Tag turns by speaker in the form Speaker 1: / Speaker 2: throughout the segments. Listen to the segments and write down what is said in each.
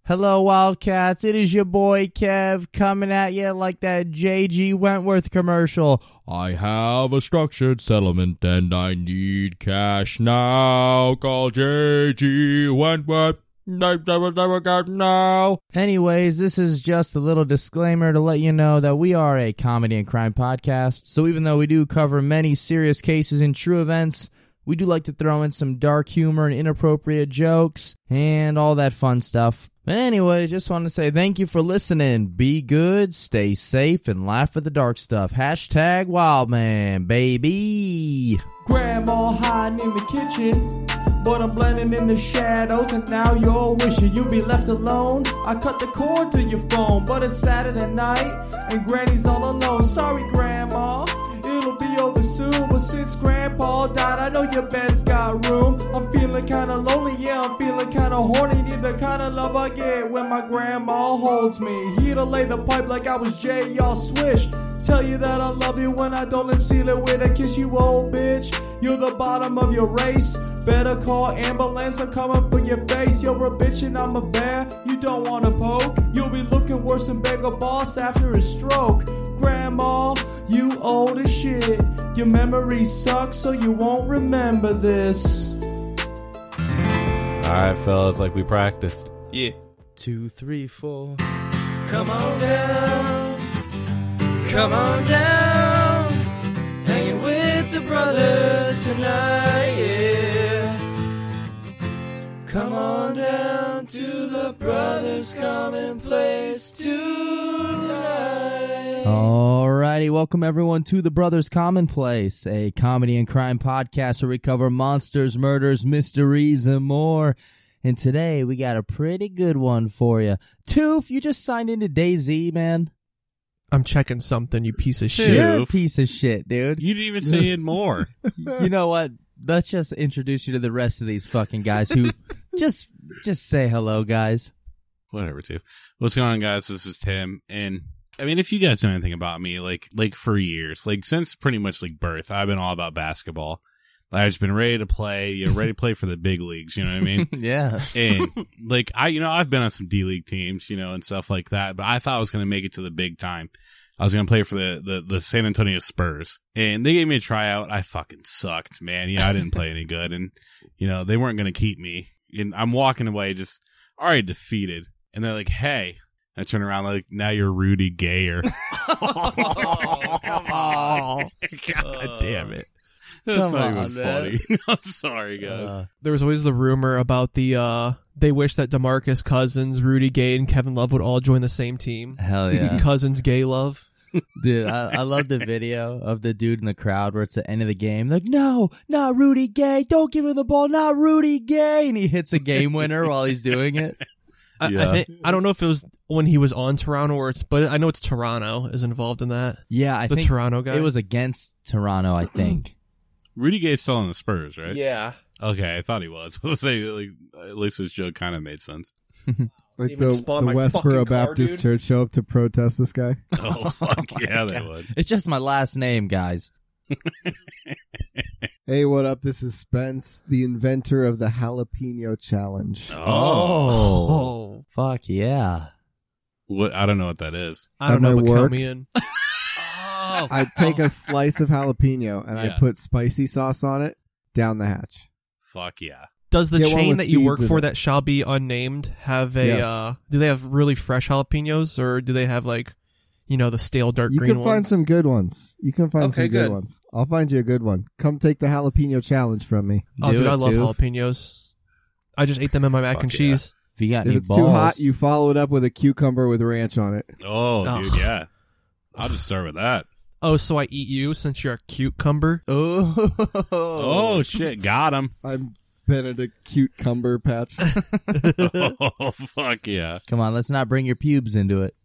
Speaker 1: Hello, Wildcats. It is your boy Kev coming at you like that J.G. Wentworth commercial. I have a structured settlement and I need cash now. Call J.G. Wentworth. Now. Anyways, this is just a little disclaimer to let you know that we are a comedy and crime podcast. So even though we do cover many serious cases and true events, we do like to throw in some dark humor and inappropriate jokes and all that fun stuff. But anyway, just want to say thank you for listening. Be good, stay safe, and laugh at the dark stuff. Hashtag Wildman, baby. Grandma hiding in the kitchen, but I'm blending in the shadows, and now you're wishing you'd be left alone. I cut the cord to your phone, but it's Saturday night, and Granny's all alone. Sorry, Grandma, it'll be over soon. But since Grandpa died, I know your bed's got room. I'm feeling kinda lonely, yeah, I'm feeling kinda horny. Need the kind of love I get when my grandma holds me. Here to lay the pipe like I was J.R. Swish. Tell you that I love you when I don't, and seal it with a kiss, you old bitch. You're the bottom of your race. Better call ambulance, I'm coming for your face. You're a bitch and I'm a bear, you don't wanna poke. You'll be looking worse than Beggar Boss after a stroke. Grandma, you old as shit. Your memory sucks, so you won't remember this.
Speaker 2: Alright, fellas, like we practiced.
Speaker 3: Yeah.
Speaker 1: 2, 3, 4.
Speaker 3: Come on down. Come on down. Hanging with the brothers tonight, yeah. Come on down to the Brothers Commonplace tonight.
Speaker 1: Alrighty, welcome everyone to the Brothers Commonplace, a comedy and crime podcast where we cover monsters, murders, mysteries, and more. And today we got a pretty good one for you. Toof, you just signed into DayZ, man.
Speaker 4: I'm checking something, you piece of shit.
Speaker 1: You're a piece of shit, dude.
Speaker 2: You didn't even say it more.
Speaker 1: You know what? Let's just introduce you to the rest of these fucking guys who just say hello, guys.
Speaker 2: Whatever, too. What's going on, guys? This is Tim, and I mean, if you guys know anything about me, like for years, like since pretty much like birth, I've been all about basketball. I've just been ready to play, ready to play for the big leagues, you know what I mean?
Speaker 1: Yeah.
Speaker 2: And like I've been on some D League teams, and stuff like that, but I thought I was going to make it to the big time. I was going to play for the San Antonio Spurs, and they gave me a tryout. I fucking sucked, man. I didn't play any good, and they weren't going to keep me. And I'm walking away just already defeated, and they're like, "Hey." I turn around like, now you're Rudy Gayer.
Speaker 4: Oh, come on.
Speaker 2: God damn it.
Speaker 1: Come
Speaker 2: That's not
Speaker 1: on,
Speaker 2: even funny. I'm sorry, guys.
Speaker 4: There was always the rumor about they wish that DeMarcus Cousins, Rudy Gay, and Kevin Love would all join the same team.
Speaker 1: Hell yeah.
Speaker 4: Cousins Gay Love.
Speaker 1: Dude, I love the video of the dude in the crowd where it's the end of the game. Like, no, not Rudy Gay. Don't give him the ball. Not Rudy Gay. And he hits a game winner while he's doing it.
Speaker 4: I don't know if it was when he was on Toronto but I know it's Toronto is involved in that.
Speaker 1: Yeah, I
Speaker 4: think the Toronto guy.
Speaker 1: It was against Toronto, I think.
Speaker 2: Rudy Gay's still on the Spurs, right?
Speaker 4: Yeah.
Speaker 2: Okay, I thought he was. Let's say, at least his joke kind of made sense.
Speaker 5: Like
Speaker 4: Even
Speaker 5: the
Speaker 4: spawned my
Speaker 5: Westboro
Speaker 4: fucking car,
Speaker 5: Baptist
Speaker 4: dude.
Speaker 5: Church show up to protest this guy.
Speaker 2: Oh, fuck yeah, they would.
Speaker 1: It's just my last name, guys.
Speaker 5: Hey, what up? This is Spence, the inventor of the jalapeno challenge.
Speaker 1: Oh. Fuck yeah.
Speaker 2: What? I don't know what that is.
Speaker 4: I don't
Speaker 5: At
Speaker 4: know,
Speaker 5: my
Speaker 4: but
Speaker 5: work-
Speaker 4: count me in.
Speaker 5: I take a slice of jalapeno and I put spicy sauce on it down the hatch.
Speaker 2: Fuck yeah.
Speaker 4: Does the
Speaker 5: Get one
Speaker 4: chain
Speaker 5: with
Speaker 4: that you work
Speaker 5: seeds in
Speaker 4: for
Speaker 5: it.
Speaker 4: that shall be unnamed have a,
Speaker 5: Yes.
Speaker 4: do they have really fresh jalapenos or do they have the stale dark
Speaker 5: You
Speaker 4: green
Speaker 5: can find
Speaker 4: ones?
Speaker 5: some good ones. You can find
Speaker 4: Okay,
Speaker 5: some good
Speaker 4: good.
Speaker 5: ones. I'll find you a good one. Come take the jalapeno challenge from me.
Speaker 4: Oh,
Speaker 1: Do
Speaker 4: dude,
Speaker 1: it,
Speaker 4: I love
Speaker 1: too.
Speaker 4: jalapenos. I just ate them in my mac
Speaker 2: Fuck
Speaker 4: and
Speaker 2: yeah.
Speaker 4: cheese.
Speaker 1: If you got
Speaker 5: If
Speaker 1: any
Speaker 5: it's
Speaker 1: balls.
Speaker 5: too hot, you follow it up with a cucumber with ranch on it.
Speaker 2: Oh,
Speaker 4: Ugh.
Speaker 2: dude, yeah. I'll just start with that.
Speaker 4: Oh, so I eat you since you're a cucumber?
Speaker 2: Oh, shit. Got him.
Speaker 5: I'm Benedict Cucumber Patch.
Speaker 2: Oh, fuck yeah.
Speaker 1: Come on, let's not bring your pubes into it.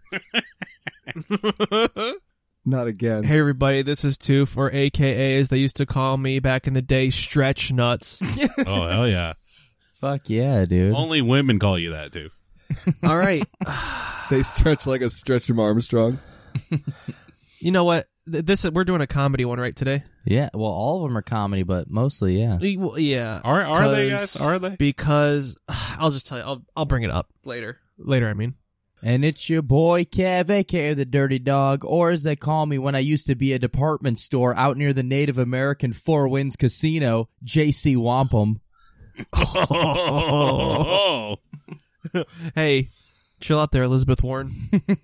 Speaker 5: Not again.
Speaker 4: Hey everybody, this is Toof, or AKA as they used to call me back in the day, Stretch Nuts.
Speaker 2: Oh, hell yeah.
Speaker 1: Fuck yeah, dude.
Speaker 2: Only women call you that, too.
Speaker 4: All right.
Speaker 5: They stretch like a Stretch Armstrong.
Speaker 4: You know what? we're doing a comedy one right today.
Speaker 1: Yeah, well, all of them are comedy, but mostly, yeah.
Speaker 4: Well, yeah.
Speaker 2: Are they, guys? Are they?
Speaker 4: Because I'll just tell you. I'll bring it up later. Later, I mean.
Speaker 1: And it's your boy Kev, aka the Dirty Dog, or as they call me when I used to be a department store out near the Native American Four Winds Casino, JC Wampum.
Speaker 2: Oh.
Speaker 4: Hey, chill out there, Elizabeth Warren.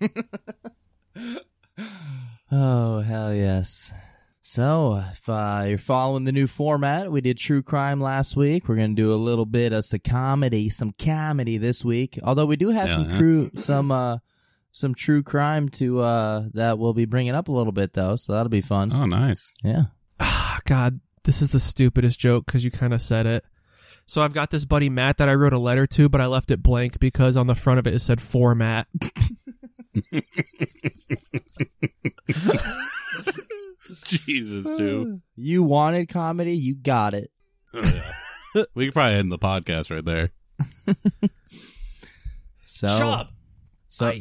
Speaker 1: Oh, hell yes. So, if you're following the new format, we did true crime last week. We're going to do a little bit of some comedy this week. Although we do have some true crime to that we'll be bringing up a little bit though, so that'll be fun.
Speaker 2: Oh, nice.
Speaker 1: Yeah.
Speaker 4: God, this is the stupidest joke because you kind of said it. So I've got this buddy Matt that I wrote a letter to, but I left it blank because on the front of it said for Matt.
Speaker 2: Jesus, dude.
Speaker 1: You wanted comedy, you got it.
Speaker 2: Oh, yeah. We could probably end the podcast right there.
Speaker 1: So,
Speaker 4: Shut up.
Speaker 1: So,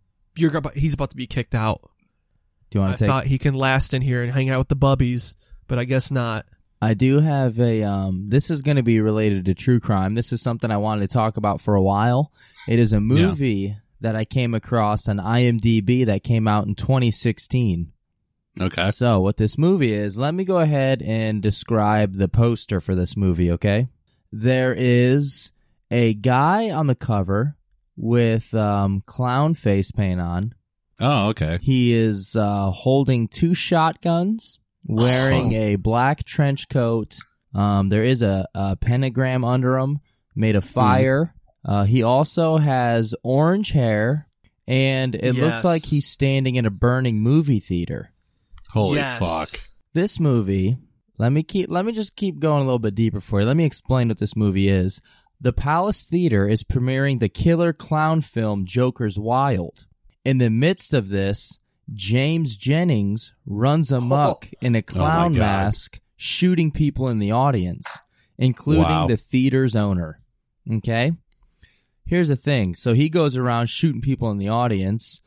Speaker 4: He's about to be kicked out.
Speaker 1: do you want
Speaker 4: I
Speaker 1: to take?
Speaker 4: thought he can last in here and hang out with the bubbies, but I guess not.
Speaker 1: I do have a. This is going to be related to true crime. This is something I wanted to talk about for a while. It is a movie that I came across on IMDb that came out in 2016.
Speaker 2: Okay.
Speaker 1: So what this movie is, let me go ahead and describe the poster for this movie, okay? There is a guy on the cover with clown face paint on.
Speaker 2: Oh, okay.
Speaker 1: He is holding two shotguns, wearing a black trench coat. There is a pentagram under him made of fire. He also has orange hair, and it looks like he's standing in a burning movie theater.
Speaker 2: Holy fuck.
Speaker 1: This movie, let me just keep going a little bit deeper for you. Let me explain what this movie is. The Palace Theater is premiering the killer clown film Joker's Wild. In the midst of this, James Jennings runs amok in a clown mask, shooting people in the audience, including the theater's owner. Okay? Here's the thing. So he goes around shooting people in the audience,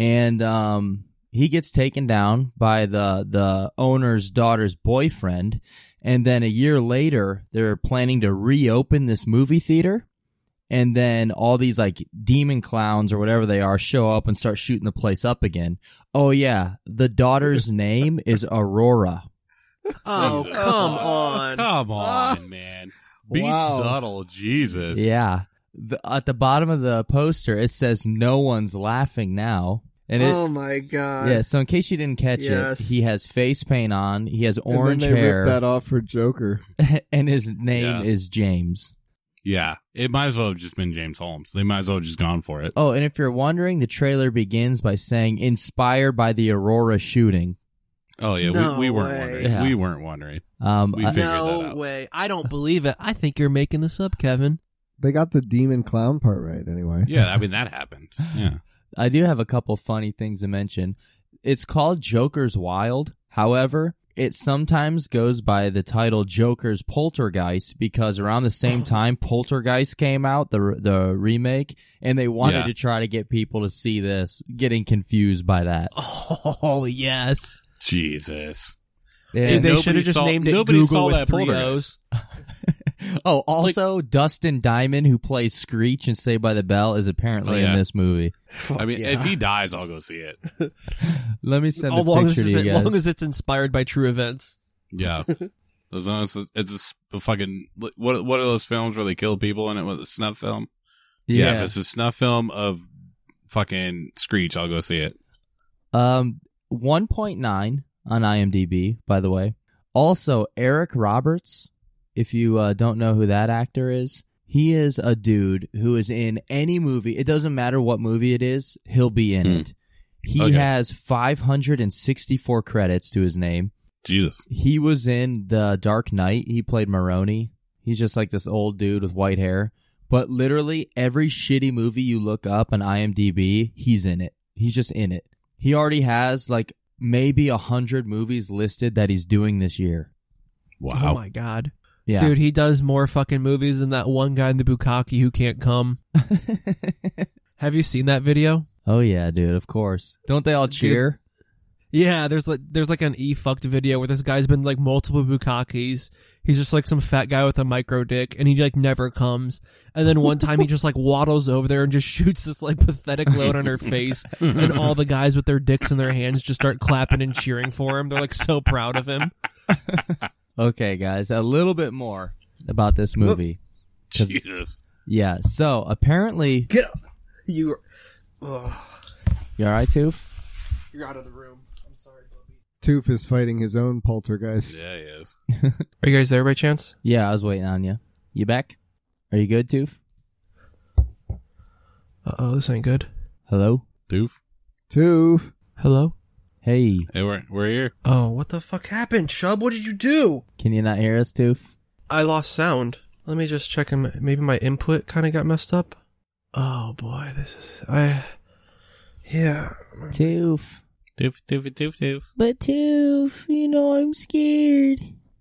Speaker 1: and he gets taken down by the owner's daughter's boyfriend, and then a year later, they're planning to reopen this movie theater, and then all these, like, demon clowns or whatever they are show up and start shooting the place up again. Oh, yeah, the daughter's name is Aurora.
Speaker 4: Oh, come on.
Speaker 2: Come on, man. Be subtle, Jesus.
Speaker 1: Yeah. At the bottom of the poster, it says, "No one's laughing now." And
Speaker 5: oh my god!
Speaker 1: Yeah, so in case you didn't catch it, he has face paint on. He has orange
Speaker 5: and then they
Speaker 1: hair.
Speaker 5: ripped that off for Joker,
Speaker 1: and his name is James.
Speaker 2: Yeah, it might as well have just been James Holmes. They might as well have just gone for it.
Speaker 1: Oh, and if you're wondering, the trailer begins by saying, "Inspired by the Aurora shooting."
Speaker 2: Oh yeah, we weren't wondering.
Speaker 1: Yeah.
Speaker 2: We weren't wondering. We figured that out.
Speaker 4: No way! I don't believe it. I think you're making this up, Kevin.
Speaker 5: They got the demon clown part right, anyway.
Speaker 2: Yeah, I mean that happened. Yeah.
Speaker 1: I do have a couple funny things to mention. It's called Joker's Wild. However, it sometimes goes by the title Joker's Poltergeist because around the same time Poltergeist came out, the remake, and they wanted to try to get people to see this, getting confused by that.
Speaker 4: Oh, yes.
Speaker 2: Jesus.
Speaker 1: Yeah.
Speaker 4: They should have just named it Google with 3 O's.
Speaker 1: Oh, also, Dustin Diamond, who plays Screech in Saved by the Bell, is apparently in this movie.
Speaker 2: I mean, if he dies, I'll go see it.
Speaker 1: Let me send the picture to you guys.
Speaker 4: As long as it's inspired by true events.
Speaker 2: Yeah. As long as it's a fucking... What are those films where they kill people in it with a snuff film? Yeah, if it's a snuff film of fucking Screech, I'll go see it.
Speaker 1: 1.9 on IMDb, by the way. Also, Eric Roberts... If you don't know who that actor is, he is a dude who is in any movie. It doesn't matter what movie it is, he'll be in it. He has 564 credits to his name.
Speaker 2: Jesus.
Speaker 1: He was in The Dark Knight. He played Maroni. He's just like this old dude with white hair. But literally every shitty movie you look up on IMDb, he's in it. He's just in it. He already has like maybe 100 movies listed that he's doing this year.
Speaker 2: Wow.
Speaker 4: Oh my god.
Speaker 1: Yeah.
Speaker 4: Dude, he does more fucking movies than that one guy in the Bukkake who can't come. Have you seen that video?
Speaker 1: Oh yeah, dude, of course. Don't they all cheer?
Speaker 4: Yeah, there's like an fucked video where this guy's been like multiple bukkakis. He's just like some fat guy with a micro dick, and he like never comes. And then one time he just like waddles over there and just shoots this like pathetic load on her face, and all the guys with their dicks in their hands just start clapping and cheering for him. They're like so proud of him.
Speaker 1: Okay, guys, a little bit more about this movie.
Speaker 2: Jesus.
Speaker 1: Yeah, so apparently...
Speaker 4: Get up! You
Speaker 1: all right, Toof?
Speaker 4: You're out of the room. I'm sorry, Bubby.
Speaker 5: Toof is fighting his own poltergeist.
Speaker 2: Yeah, he is.
Speaker 4: Are you guys there by chance?
Speaker 1: Yeah, I was waiting on you. You back? Are you good, Toof?
Speaker 4: Uh-oh, this ain't good.
Speaker 1: Hello?
Speaker 2: Doof.
Speaker 5: Toof.
Speaker 4: Hello?
Speaker 1: Hey,
Speaker 2: Hey, we're here.
Speaker 4: Oh, what the fuck happened, Chubb? What did you do?
Speaker 1: can you not hear us, Toof?
Speaker 4: I lost sound. Let me just check. Maybe my input kind of got messed up. Oh boy, yeah.
Speaker 1: Toof.
Speaker 2: Doof.
Speaker 1: But Toof, I'm scared.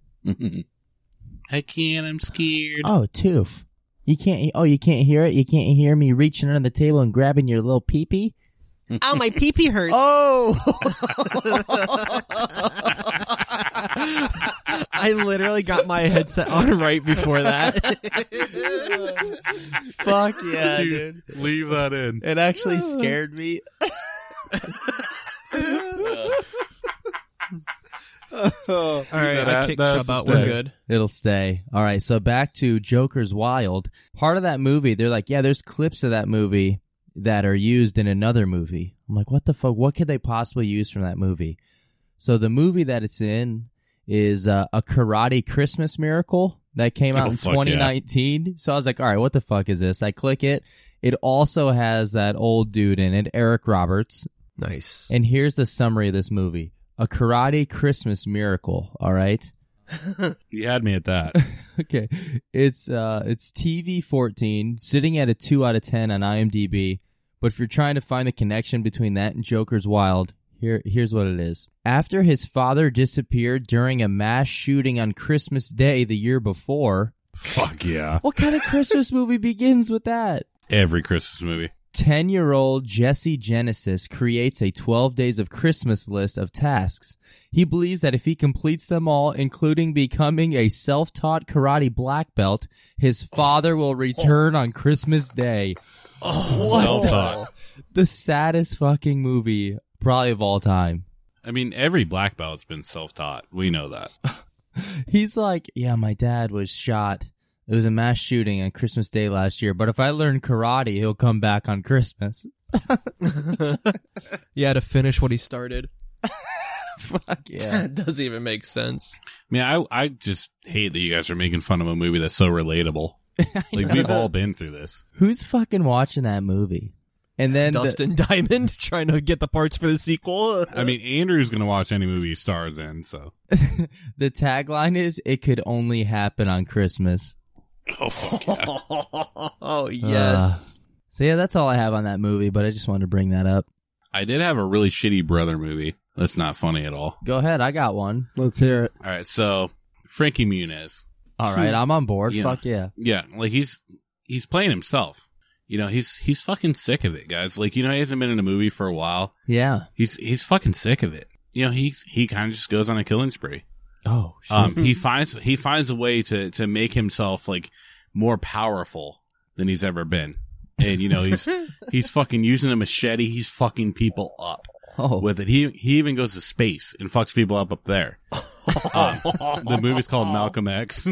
Speaker 2: I can't, I'm scared.
Speaker 1: Oh, Toof. You can't hear it? You can't hear me reaching under the table and grabbing your little peepee?
Speaker 4: Ow, my pee-pee hurts.
Speaker 1: Oh!
Speaker 4: I literally got my headset on right before that.
Speaker 1: Fuck yeah, dude.
Speaker 2: Leave that in.
Speaker 1: It actually scared me.
Speaker 4: All right, I kicked
Speaker 2: that's
Speaker 4: Chubb out.
Speaker 2: the
Speaker 4: We're
Speaker 2: stay.
Speaker 4: good.
Speaker 1: It'll stay. All right, so back to Joker's Wild. Part of that movie, they're like, yeah, there's clips of that movie that are used in another movie. I'm like, what the fuck? What could they possibly use from that movie? So the movie that it's in is a Karate Christmas Miracle that came out in
Speaker 2: fuck
Speaker 1: 2019. Yeah. So I was like, all right, what the fuck is this? I click it. It also has that old dude in it, Eric Roberts.
Speaker 4: Nice.
Speaker 1: And here's the summary of this movie. A Karate Christmas Miracle, all right?
Speaker 2: You had me at that.
Speaker 1: Okay. It's TV 14, sitting at a 2 out of 10 on IMDb. But if you're trying to find the connection between that and Joker's Wild, here's what it is. After his father disappeared during a mass shooting on Christmas Day the year before...
Speaker 2: Fuck yeah.
Speaker 1: What kind of Christmas movie begins with that?
Speaker 2: Every Christmas movie.
Speaker 1: 10-year-old Jesse Genesis creates a 12 Days of Christmas list of tasks. He believes that if he completes them all, including becoming a self-taught karate black belt, his father will return on Christmas Day.
Speaker 2: Self-taught.
Speaker 1: The saddest fucking movie probably of all time.
Speaker 2: I mean, every black belt's been self-taught. We know that.
Speaker 1: He's like, yeah, my dad was shot. It was a mass shooting on Christmas Day last year, but if I learn karate, he'll come back on Christmas.
Speaker 4: Yeah, to finish what he started.
Speaker 1: Fuck yeah.
Speaker 4: That doesn't even make sense.
Speaker 2: I mean, I just hate that you guys are making fun of a movie that's so relatable. Like, we've all been through this.
Speaker 1: Who's fucking watching that movie? And then
Speaker 4: Dustin Diamond trying to get the parts for the sequel.
Speaker 2: I mean, Andrew's going to watch any movie he stars in, so.
Speaker 1: the tagline is, it could only happen on Christmas.
Speaker 2: Oh, fuck yeah.
Speaker 4: Oh, yes.
Speaker 1: So yeah, that's all I have on that movie, but I just wanted to bring that up.
Speaker 2: I did have a really shitty brother movie. That's not funny at all.
Speaker 1: Go ahead, I got one.
Speaker 5: Let's hear it.
Speaker 2: All right, so Frankie Muniz.
Speaker 1: All right, I'm on board.
Speaker 2: Yeah.
Speaker 1: Fuck yeah.
Speaker 2: Yeah, like he's playing himself. You know, he's fucking sick of it, guys. Like, you know, he hasn't been in a movie for a while.
Speaker 1: Yeah.
Speaker 2: He's fucking sick of it. You know, he kind of just goes on a killing spree.
Speaker 1: Oh, shit.
Speaker 2: He finds a way to make himself like more powerful than he's ever been. And you know, he's fucking using a machete. He's fucking people up with it. He even goes to space and fucks people up there. The movie's called Malcolm X.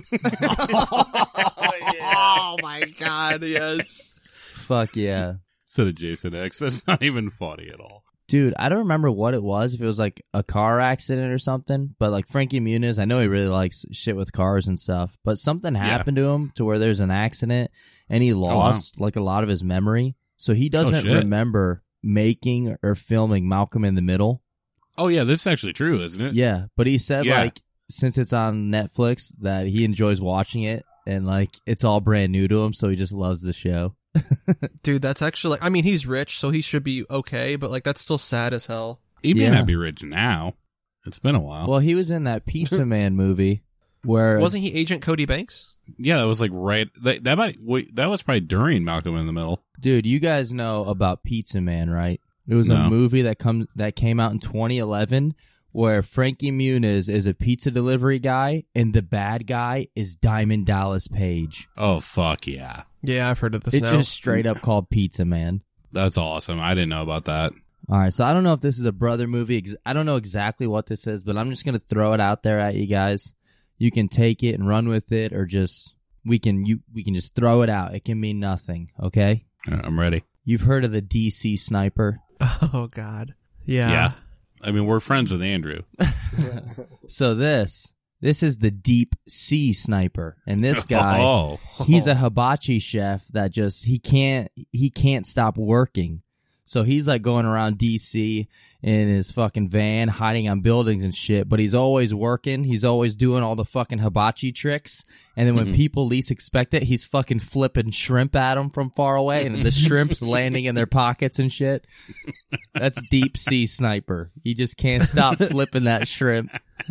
Speaker 4: Oh my god, yes.
Speaker 1: Fuck yeah.
Speaker 2: Instead of Jason X. That's not even funny at all.
Speaker 1: Dude, I don't remember what it was, if it was like a car accident or something, but like Frankie Muniz, I know he really likes shit with cars and stuff, but something happened to him to where there's an accident and he lost like a lot of his memory. So he doesn't remember making or filming Malcolm in the Middle.
Speaker 2: Oh yeah, this is actually true, isn't it?
Speaker 1: Yeah, but he said like since it's on Netflix that he enjoys watching it and like it's all brand new to him, so he just loves the show.
Speaker 4: Dude, that's actually, I mean, he's rich, so he should be okay, but like that's still sad as hell.
Speaker 2: He may not be rich now. It's been a while.
Speaker 1: Well, he was in that Pizza Man movie where
Speaker 4: wasn't he Agent Cody Banks?
Speaker 2: Yeah, that was like that was probably during Malcolm in the Middle.
Speaker 1: Dude, you guys know about Pizza Man, right? It was
Speaker 2: No.
Speaker 1: a movie that came out in 2011 where Frankie Muniz is a pizza delivery guy and the bad guy is Diamond Dallas Page.
Speaker 2: Oh, fuck yeah.
Speaker 4: Yeah, I've heard of this
Speaker 1: It's
Speaker 4: now.
Speaker 1: just straight up called Pizza Man.
Speaker 2: That's awesome. I didn't know about that.
Speaker 1: All right, so I don't know if this is a brother movie. I don't know exactly what this is, but I'm just going to throw it out there at you guys. You can take it and run with it, or just we can just throw it out. It can mean nothing, okay?
Speaker 2: I'm ready.
Speaker 1: You've heard of the DC Sniper.
Speaker 4: Oh, God. Yeah.
Speaker 2: Yeah. I mean, we're friends with Andrew.
Speaker 1: So this is the Deep Sea Sniper, and this guy,
Speaker 2: Oh.
Speaker 1: he's a hibachi chef that just he can't stop working. So he's like going around DC in his fucking van, hiding on buildings and shit, but he's always working. He's always doing all the fucking hibachi tricks. And then when people least expect it, he's fucking flipping shrimp at them from far away, and the shrimp's landing in their pockets and shit. That's Deep Sea Sniper. He just can't stop flipping that shrimp.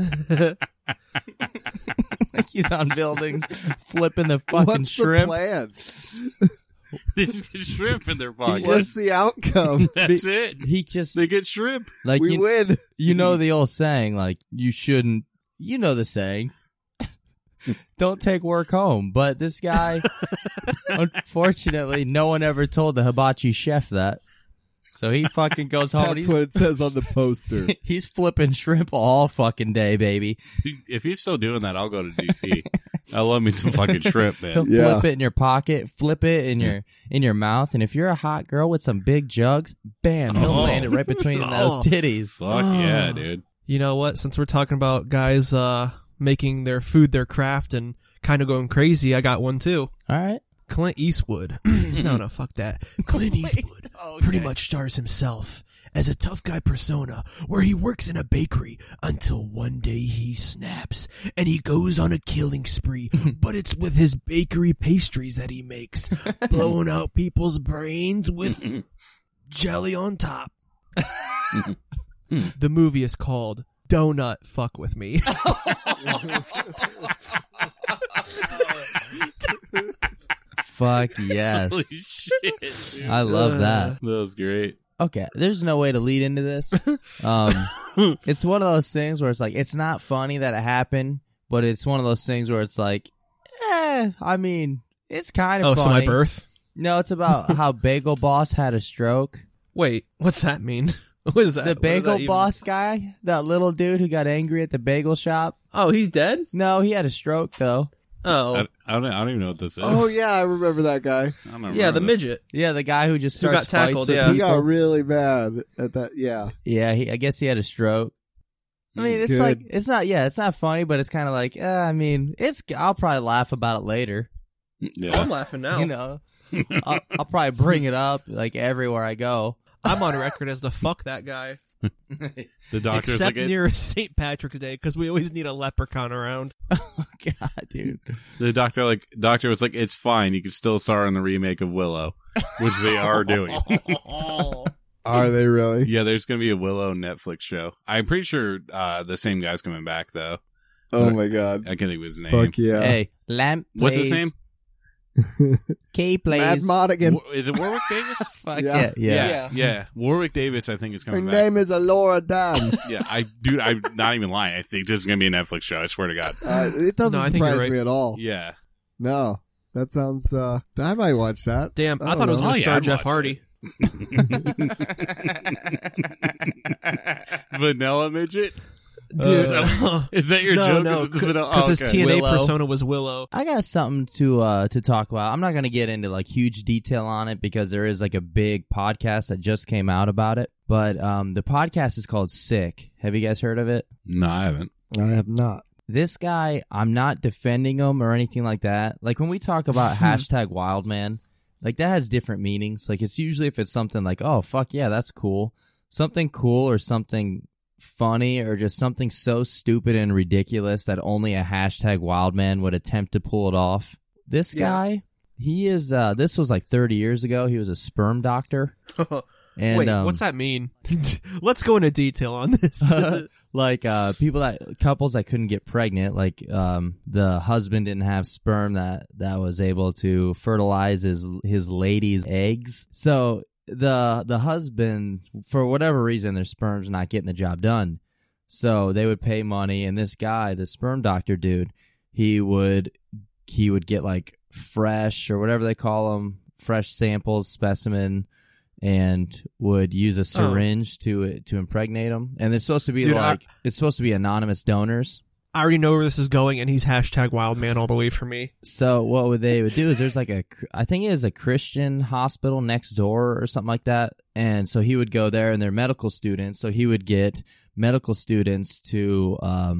Speaker 1: Like he's on buildings, flipping the fucking
Speaker 5: What's
Speaker 1: shrimp.
Speaker 5: the plan?
Speaker 2: They just get shrimp in their
Speaker 5: What's
Speaker 2: pockets.
Speaker 5: the outcome?
Speaker 2: That's it.
Speaker 1: He just
Speaker 2: They get shrimp.
Speaker 1: like
Speaker 5: We win.
Speaker 1: you know the old saying, like you shouldn't. You know the saying. Don't take work home. But this guy, unfortunately, no one ever told the hibachi chef that. So he fucking goes home and
Speaker 5: That's what it says on the poster.
Speaker 1: he's flipping shrimp all fucking day, baby.
Speaker 2: If he's still doing that, I'll go to DC. I love me some fucking shrimp,
Speaker 1: He'll
Speaker 2: man.
Speaker 5: Yeah.
Speaker 1: flip it in your pocket, flip it in your mouth, and if you're a hot girl with some big jugs, bam, he'll
Speaker 2: Oh.
Speaker 1: land it right between those titties.
Speaker 2: Fuck yeah, dude.
Speaker 4: You know what? Since we're talking about guys making their food their craft and kind of going crazy, I got one too.
Speaker 1: All right.
Speaker 4: Clint Eastwood. No, fuck that. Clint Eastwood pretty much stars himself as a tough guy persona where he works in a bakery until one day he snaps and he goes on a killing spree, but it's with his bakery pastries that he makes, blowing out people's brains with jelly on top. The movie is called Donut Fuck With Me.
Speaker 1: Fuck yes.
Speaker 2: Holy shit, dude.
Speaker 1: I love that.
Speaker 2: That was great.
Speaker 1: Okay, there's no way to lead into this. It's one of those things where it's like, it's not funny that it happened, but it's one of those things where it's like, I mean, it's kind of
Speaker 4: Oh,
Speaker 1: funny.
Speaker 4: so my birth?
Speaker 1: No, it's about how Bagel Boss had a stroke.
Speaker 4: Wait, what's that mean? What is that?
Speaker 1: The
Speaker 4: What does that
Speaker 1: Bagel
Speaker 4: even-
Speaker 1: Boss guy, that little dude who got angry at the bagel shop.
Speaker 4: Oh, he's dead?
Speaker 1: No, he had a stroke, though.
Speaker 4: Oh.
Speaker 2: I don't even know what this is.
Speaker 5: Oh yeah, I remember that guy.
Speaker 2: I don't remember
Speaker 4: Yeah, the
Speaker 2: this.
Speaker 4: midget.
Speaker 1: Yeah, the guy who just
Speaker 4: Who
Speaker 1: starts
Speaker 4: got tackled,
Speaker 1: fights with
Speaker 4: yeah.
Speaker 5: He got
Speaker 1: people.
Speaker 5: really mad at that. Yeah.
Speaker 1: Yeah, I guess he had a stroke. I mean, it's
Speaker 5: Good.
Speaker 1: like, it's not funny, but it's kind of like, I mean, I'll probably laugh about it later.
Speaker 2: Yeah.
Speaker 4: I'm laughing now.
Speaker 1: You know, I'll probably bring it up like everywhere I go.
Speaker 4: I'm on record as the fuck that guy.
Speaker 2: The doctor's
Speaker 4: Except
Speaker 2: like,
Speaker 4: near St. Patrick's Day, because we always need a leprechaun around.
Speaker 1: God, dude.
Speaker 2: the doctor was like, it's fine. You can still star in the remake of Willow, which they are doing.
Speaker 5: Are they really?
Speaker 2: Yeah, there's gonna be a Willow Netflix show. I'm pretty sure the same guy's coming back though.
Speaker 5: Oh my god.
Speaker 2: I can't think of his name.
Speaker 5: Fuck yeah.
Speaker 1: Hey, Lamp.
Speaker 2: What's his
Speaker 1: plays,
Speaker 2: name?
Speaker 1: K plays.
Speaker 5: Mad Modigan.
Speaker 2: Is it Warwick Davis?
Speaker 1: Fuck
Speaker 5: Yeah.
Speaker 1: yeah.
Speaker 2: Warwick Davis, I think, is
Speaker 5: Her
Speaker 2: coming back.
Speaker 5: name is Alora Dan.
Speaker 2: Yeah, I'm not even lying. I think this is gonna be a Netflix show. I swear to God.
Speaker 5: It doesn't
Speaker 4: No, I think you're
Speaker 5: surprise
Speaker 4: right.
Speaker 5: me at all.
Speaker 2: Yeah.
Speaker 5: No. That sounds, I might watch that.
Speaker 4: Damn, I
Speaker 5: don't
Speaker 4: thought it was
Speaker 5: know.
Speaker 4: going
Speaker 2: Oh,
Speaker 4: to
Speaker 2: yeah,
Speaker 4: star
Speaker 2: I'd
Speaker 4: Jeff
Speaker 2: watch
Speaker 4: Hardy.
Speaker 2: Vanilla midget.
Speaker 4: Dude,
Speaker 2: Is that your
Speaker 4: no,
Speaker 2: joke?
Speaker 4: no,
Speaker 2: Is it the vanilla?
Speaker 4: because his
Speaker 2: okay.
Speaker 4: TNA
Speaker 1: Willow.
Speaker 4: persona was Willow.
Speaker 1: I got something to talk about. I'm not gonna get into like huge detail on it because there is like a big podcast that just came out about it. But the podcast is called Sick. Have you guys heard of it?
Speaker 2: No, I haven't.
Speaker 5: I have not.
Speaker 1: This guy, I'm not defending him or anything like that. Like when we talk about hashtag Wildman, like that has different meanings. Like it's usually if it's something like, oh fuck yeah, that's cool, something cool or something funny or just something so stupid and ridiculous that only a hashtag Wildman would attempt to pull it off. This
Speaker 5: Yeah.
Speaker 1: guy, he is. This was like 30 years ago. He was a sperm doctor. And,
Speaker 4: Wait, what's that mean? Let's go into detail on this.
Speaker 1: like couples that couldn't get pregnant, like the husband didn't have sperm that was able to fertilize his lady's eggs. So the husband, for whatever reason, their sperm's not getting the job done. So they would pay money, and this guy, the sperm doctor dude, he would get like fresh or whatever they call them, fresh samples, specimen, and would use a syringe to impregnate them. And it's supposed to be it's supposed to be anonymous donors.
Speaker 4: I already know where this is going, and he's #wildman all the way for me.
Speaker 1: So what they would do is there's like I think it is a Christian hospital next door or something like that. And so he would go there, and they're medical students. So he would get medical students to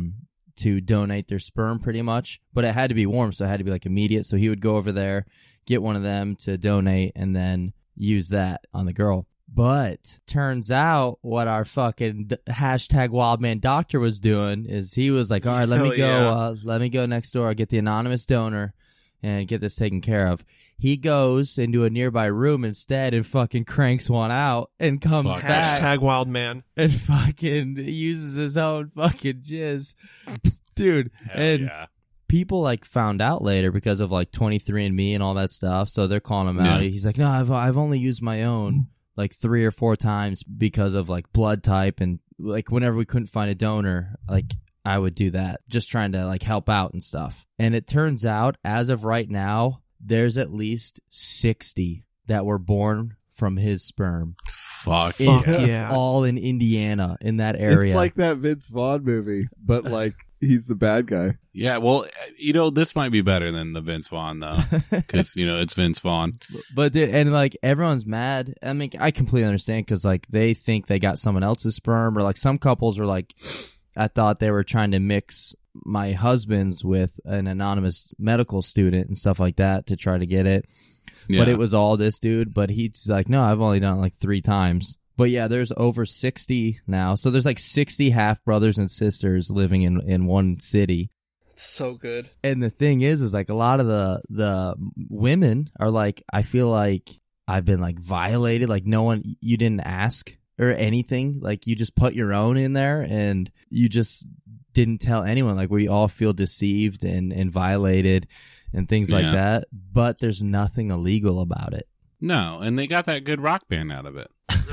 Speaker 1: donate their sperm pretty much, but it had to be warm. So it had to be like immediate. So he would go over there, get one of them to donate, and then use that on the girl. But turns out what our fucking #wildman doctor was doing is he was like, all right, let me go next door, get the anonymous donor and get this taken care of. He goes into a nearby room instead and fucking cranks one out and comes back.
Speaker 4: #wildman.
Speaker 1: And fucking uses his own fucking jizz. Dude.
Speaker 2: Hell
Speaker 1: and
Speaker 2: yeah.
Speaker 1: people like found out later because of like 23andMe and all that stuff. So they're calling him out.
Speaker 2: Yeah.
Speaker 1: He's like, no, I've only used my own like 3 or 4 times because of like blood type, and like whenever we couldn't find a donor, like I would do that, just trying to like help out and stuff. And it turns out, as of right now, there's at least 60 that were born from his sperm.
Speaker 2: Fuck
Speaker 4: yeah.
Speaker 1: All in Indiana, in that area.
Speaker 5: It's like that Vince Vaughn movie, but like he's the bad guy.
Speaker 2: Yeah, well, this might be better than the Vince Vaughn, though, because, it's Vince Vaughn.
Speaker 1: But, dude, and, like, everyone's mad. I mean, I completely understand, because, like, they think they got someone else's sperm, or, like, some couples are like, I thought they were trying to mix my husband's with an anonymous medical student and stuff like that to try to get it.
Speaker 2: Yeah.
Speaker 1: But it was all this dude, but he's like, no, I've only done it, like, 3 times. But yeah, there's over 60 now. So there's like 60 half brothers and sisters living in one city.
Speaker 4: It's so good.
Speaker 1: And the thing is like a lot of the women are like, I feel like I've been like violated. Like you didn't ask or anything. Like you just put your own in there and you just didn't tell anyone. Like we all feel deceived and violated and things like that. But there's nothing illegal about it.
Speaker 2: No, and they got that good rock band out of it.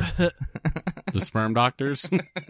Speaker 2: The Sperm Doctors.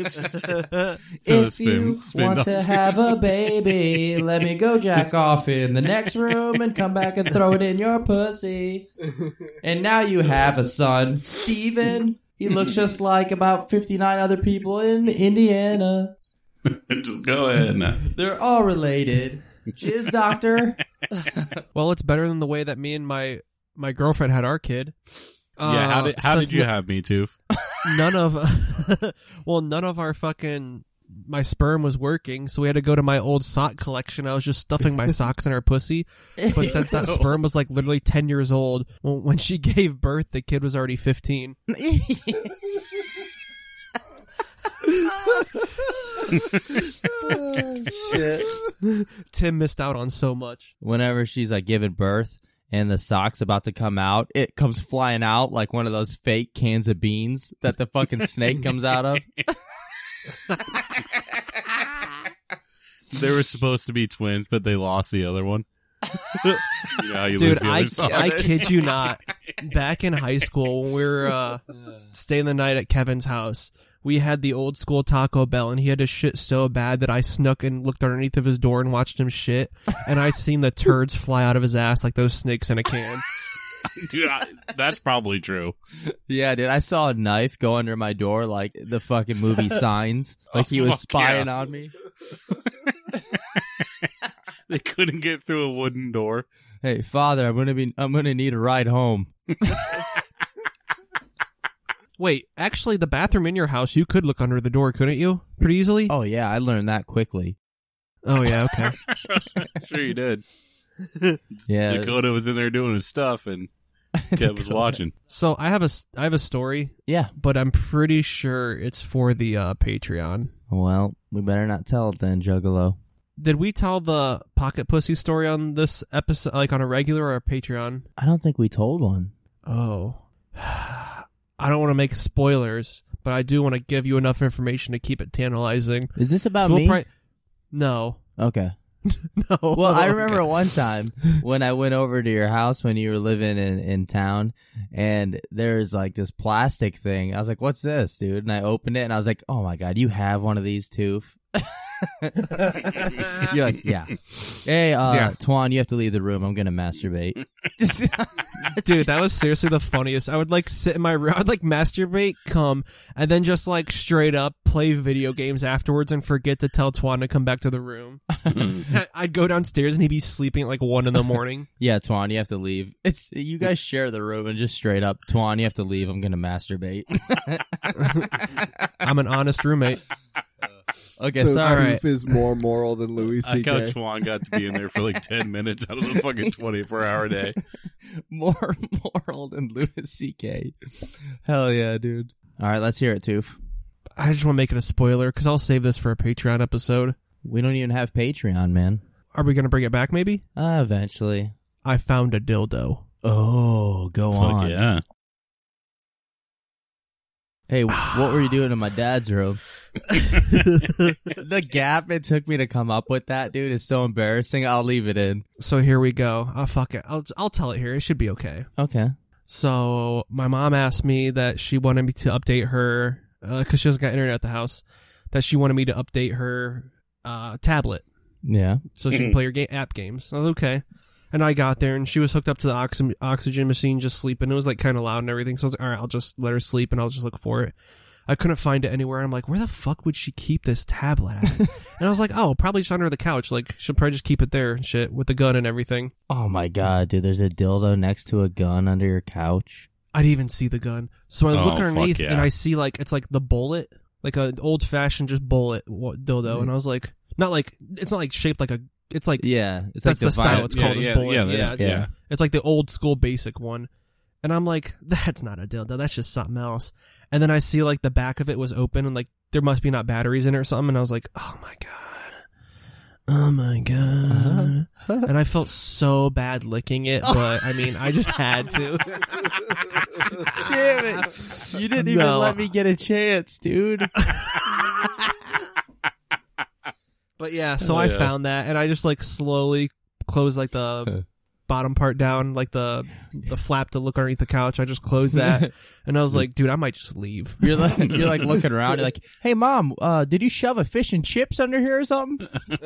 Speaker 3: If you want to have a baby, let me go jack off in the next room and come back and throw it in your pussy. And now you have a son, Steven. He looks just like about 59 other people in Indiana.
Speaker 2: Just go ahead now.
Speaker 3: They're all related. Jizz doctor.
Speaker 4: Well, it's better than the way that me and my girlfriend had our kid.
Speaker 2: Yeah, how did you have me, Toof?
Speaker 4: None of our my sperm was working, so we had to go to my old sock collection. I was just stuffing my socks in her pussy. But since that sperm was like literally 10 years old, when she gave birth, the kid was already 15.
Speaker 3: Oh, shit.
Speaker 4: Tim missed out on so much.
Speaker 1: Whenever she's like giving birth and the sock's about to come out, it comes flying out like one of those fake cans of beans that the fucking snake comes out of.
Speaker 2: They were supposed to be twins, but they lost the other one. You know how you
Speaker 4: Dude,
Speaker 2: lose the other sock?
Speaker 4: I kid you not. Back in high school, when we were staying the night at Kevin's house, we had the old school Taco Bell, and he had to shit so bad that I snuck and looked underneath of his door and watched him shit, and I seen the turds fly out of his ass like those snakes in a can.
Speaker 2: Dude, that's probably true.
Speaker 1: Yeah, dude, I saw a knife go under my door like the fucking movie Signs. Like he was spying on me.
Speaker 2: They couldn't get through a wooden door.
Speaker 1: Hey, Father, I'm gonna need a ride home.
Speaker 4: Wait, actually, the bathroom in your house, you could look under the door, couldn't you? Pretty easily?
Speaker 1: Oh yeah, I learned that quickly.
Speaker 4: Oh yeah, okay.
Speaker 2: Sure you did.
Speaker 1: Yeah,
Speaker 2: Dakota was in there doing his stuff, and Kev was watching.
Speaker 4: So I have a story.
Speaker 1: Yeah,
Speaker 4: but I'm pretty sure it's for the Patreon.
Speaker 1: Well, we better not tell it then, Juggalo.
Speaker 4: Did we tell the pocket pussy story on this episode, like on a regular or a Patreon?
Speaker 1: I don't think we told one.
Speaker 4: Oh. I don't want to make spoilers, but I do want to give you enough information to keep it tantalizing.
Speaker 1: Is this about me?
Speaker 4: No.
Speaker 1: Okay.
Speaker 4: No.
Speaker 1: Well, I remember one time when I went over to your house when you were living in town, and there's like this plastic thing. I was like, "What's this, dude?" And I opened it, and I was like, "Oh my god, you have one of these too?" You're like, "Yeah." Hey, Twan, you have to leave the room. I'm gonna masturbate.
Speaker 4: Dude, that was seriously the funniest. I would like sit in my room, I'd like masturbate, come, and then just like straight up play video games afterwards and forget to tell Twan to come back to the room. I'd go downstairs and he'd be sleeping at like 1 a.m.
Speaker 1: Yeah, Twan, you have to leave. It's you guys share the room and just straight up, Twan, you have to leave. I'm gonna masturbate.
Speaker 4: I'm an honest roommate.
Speaker 1: Okay,
Speaker 5: so
Speaker 1: sorry.
Speaker 5: Toof is more moral than Louis
Speaker 2: I
Speaker 5: C.K.
Speaker 2: got Twan got to be in there for like 10 minutes out of the fucking 24-hour day.
Speaker 1: More moral than Louis C.K. Hell yeah, dude. All right, let's hear it, Toof.
Speaker 4: I just want to make it a spoiler because I'll save this for a Patreon episode.
Speaker 1: We don't even have Patreon, man.
Speaker 4: Are we going to bring it back maybe?
Speaker 1: Eventually.
Speaker 4: I found a dildo.
Speaker 1: Oh, go
Speaker 2: Fuck
Speaker 1: on.
Speaker 2: yeah.
Speaker 1: Hey, what were you doing in my dad's room? The gap it took me to come up with that, dude, is so embarrassing. I'll leave it in.
Speaker 4: So here we go. Oh, fuck it. I'll tell it here. It should be okay.
Speaker 1: Okay.
Speaker 4: So my mom asked me that she wanted me to update her, because she hasn't got internet at the house, that she wanted me to update her tablet
Speaker 1: Yeah.
Speaker 4: so she can play her app games. I was okay. And I got there, and she was hooked up to the oxygen machine just sleeping. It was like kind of loud and everything, so I was like, all right, I'll just let her sleep, and I'll just look for it. I couldn't find it anywhere. I'm like, where the fuck would she keep this tablet at? And I was like, oh, probably just under the couch. Like, she'll probably just keep it there and shit with the gun and everything.
Speaker 1: Oh my god, dude, there's a dildo next to a gun under your couch.
Speaker 4: I'd even see the gun. So I look
Speaker 2: fuck
Speaker 4: underneath,
Speaker 2: yeah.
Speaker 4: and I see, like, it's like the bullet, like an old-fashioned just bullet dildo.
Speaker 1: Right.
Speaker 4: And I was like, it's not like shaped like a, it's like,
Speaker 1: Yeah, it's
Speaker 4: that's
Speaker 1: like
Speaker 4: the style
Speaker 1: violent-
Speaker 4: it's called, is bullet.
Speaker 2: Yeah.
Speaker 4: It's like the old school basic one. And I'm like, that's not a dildo. That's just something else. And then I see like the back of it was open and like there must be not batteries in it or something. And I was like, oh my God. Oh my God. And I felt so bad licking it, but I mean, I just had to.
Speaker 1: Damn it. You didn't even let me get a chance, dude.
Speaker 4: But yeah, so
Speaker 2: Oh,
Speaker 4: I
Speaker 2: yeah.
Speaker 4: found that and I just like slowly closed like the bottom part down, like the flap to look underneath the couch. I just closed that and I was like, dude, I might just leave.
Speaker 1: You're like looking around. You're like, hey, Mom, did you shove a fish and chips under here or something?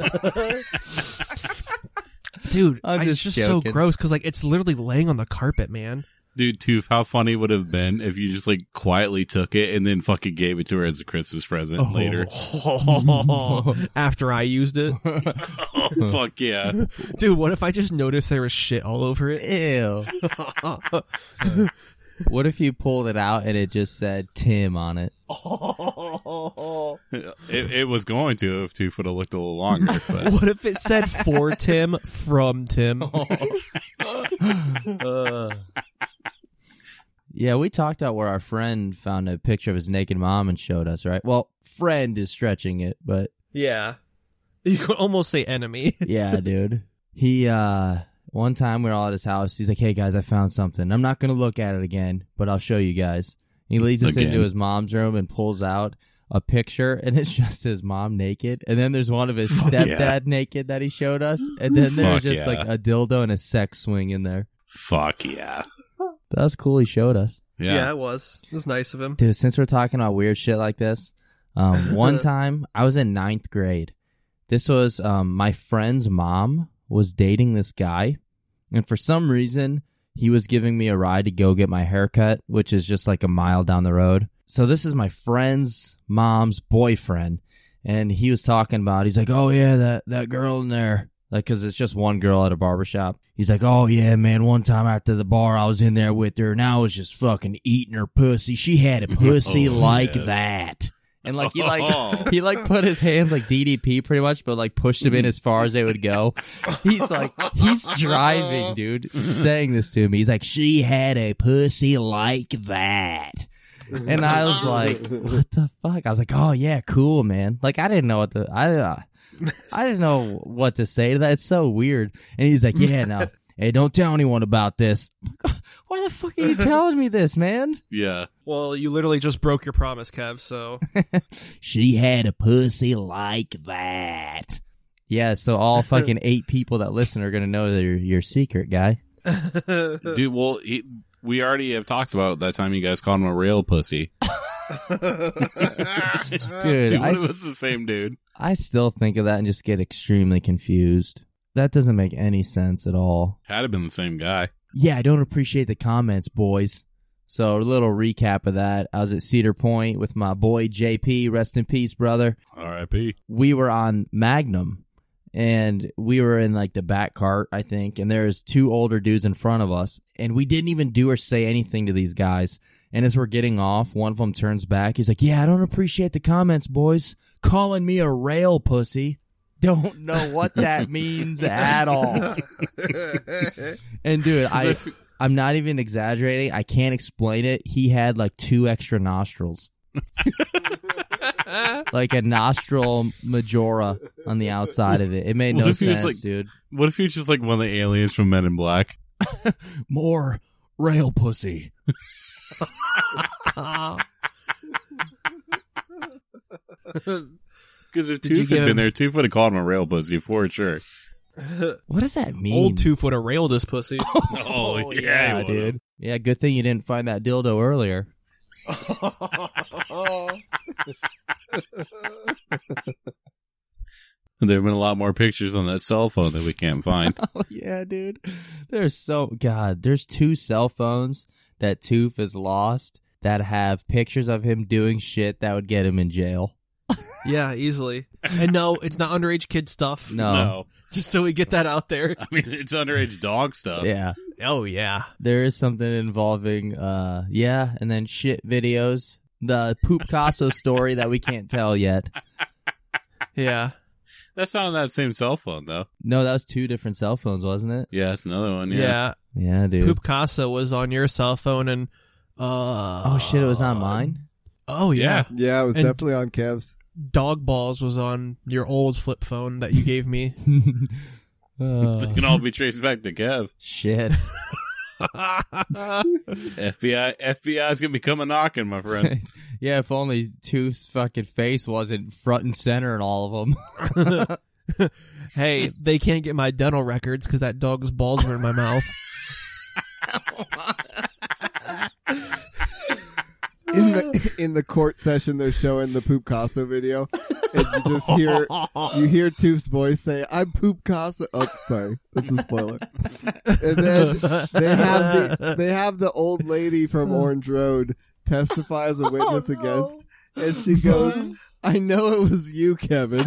Speaker 4: Dude,
Speaker 1: I'm
Speaker 4: it's
Speaker 1: just
Speaker 4: just
Speaker 1: joking.
Speaker 4: so gross because like it's literally laying on the carpet, man.
Speaker 2: Dude, Toof, how funny would it have been if you just like quietly took it and then fucking gave it to her as a Christmas present later?
Speaker 4: After I used it.
Speaker 2: Oh, fuck yeah.
Speaker 4: Dude, what if I just noticed there was shit all over it?
Speaker 1: Ew. What if you pulled it out and it just said Tim on it?
Speaker 2: It was going to if Toof would have looked a little longer. But
Speaker 4: What if it said for Tim, from Tim?
Speaker 1: Yeah, we talked about where our friend found a picture of his naked mom and showed us, right? Well, friend is stretching it, but
Speaker 4: Yeah. You could almost say enemy.
Speaker 1: yeah, dude. He, one time we were all at his house. He's like, hey guys, I found something. I'm not going to look at it again, but I'll show you guys. He leads us
Speaker 2: Again.
Speaker 1: into his mom's room and pulls out a picture, and it's just his mom naked. And then there's one of his stepdad naked that he showed us. And then there's
Speaker 2: Fuck
Speaker 1: just
Speaker 2: yeah.
Speaker 1: like a dildo and a sex swing in there.
Speaker 2: fuck yeah.
Speaker 1: That was cool. He showed us.
Speaker 2: Yeah.
Speaker 4: it was. It was nice of him.
Speaker 1: Dude, since we're talking about weird shit like this, one time I was in 9th grade. This was my friend's mom was dating this guy, and for some reason he was giving me a ride to go get my haircut, which is just like a mile down the road. So this is my friend's mom's boyfriend, and he was talking about, he's like, oh yeah, that girl in there. Like, cause it's just one girl at a barbershop. He's like, oh yeah, man, one time after the bar, I was in there with her and I was just fucking eating her pussy. She had a pussy like
Speaker 2: yes.
Speaker 1: that. And like, he put his hands like DDP pretty much, but like pushed him in as far as they would go. He's like, he's driving, dude, saying this to me. He's like, she had a pussy like that. And I was like, what the fuck? I was like, oh yeah, cool, man. Like, I didn't know what I didn't know what to say to that. It's so weird. And he's like, yeah, no, hey, don't tell anyone about this. Why the fuck are you telling me this, man?
Speaker 2: Yeah.
Speaker 4: Well, you literally just broke your promise, Kev, so.
Speaker 1: She had a pussy like that. Yeah, so all fucking 8 people that listen are going to know that your secret, guy.
Speaker 2: Dude, well, we already have talked about that time you guys called him a rail pussy.
Speaker 1: Dude,
Speaker 2: Dude, it was the same dude.
Speaker 1: I still think of that and just get extremely confused. That doesn't make any sense at all.
Speaker 2: Had to been the same guy.
Speaker 1: Yeah, I don't appreciate the comments, boys. So a little recap of that. I was at Cedar Point with my boy JP. Rest in peace, brother.
Speaker 2: R.I.P.
Speaker 1: We were on Magnum, and we were in like the back cart, I think, and there's 2 older dudes in front of us, and we didn't even do or say anything to these guys. And as we're getting off, one of them turns back. He's like, yeah, I don't appreciate the comments, boys. Calling me a rail pussy. Don't know what that means at all. And dude, I'm not even exaggerating. I can't explain it. He had like 2 extra nostrils. Like a nostril majora on the outside of it. It made no sense, dude.
Speaker 2: What if he was just like one of the aliens from Men in Black?
Speaker 1: More rail pussy.
Speaker 2: Because if Tooth had been there, Tooth would have called him a rail pussy for sure.
Speaker 1: What does that mean?
Speaker 4: Old Tooth would have railed this pussy.
Speaker 2: Oh yeah,
Speaker 1: dude. Yeah, good thing you didn't find that dildo earlier.
Speaker 2: There have been a lot more pictures on that cell phone that we can't find.
Speaker 1: Oh yeah, dude. There's 2 cell phones that Tooth has lost that have pictures of him doing shit that would get him in jail.
Speaker 4: Yeah, easily. And no, it's not underage kid stuff.
Speaker 1: No.
Speaker 4: Just so we get that out there.
Speaker 2: I mean, it's underage dog stuff.
Speaker 1: Yeah.
Speaker 4: Oh, yeah.
Speaker 1: There is something involving, and then shit videos. The Poop Casso story that we can't tell yet.
Speaker 4: Yeah.
Speaker 2: That's not on that same cell phone, though.
Speaker 1: No, that was 2 different cell phones, wasn't it?
Speaker 2: Yeah, that's another one, yeah.
Speaker 1: Yeah, dude.
Speaker 4: Poop Casa was on your cell phone and...
Speaker 1: oh, shit, it was on mine?
Speaker 4: Oh, yeah.
Speaker 5: Yeah, it was
Speaker 4: And-
Speaker 5: definitely on Kev's.
Speaker 4: Dog Balls was on your old flip phone that you gave me.
Speaker 2: So it can all be traced back to Kev.
Speaker 1: Shit.
Speaker 2: FBI's gonna be coming knocking, my friend.
Speaker 1: Yeah, if only Tooth's fucking face wasn't front and center in all of them.
Speaker 4: Hey, they can't get my dental records because that dog's balls were in my mouth.
Speaker 5: In the court session, they're showing the Poop Casa video, and you just hear Tooth's voice say, "I'm Poop Casa." Oh, sorry, that's a spoiler. And then they have the old lady from Orange Road testify as a witness against, and she goes, "I know it was you, Kevin."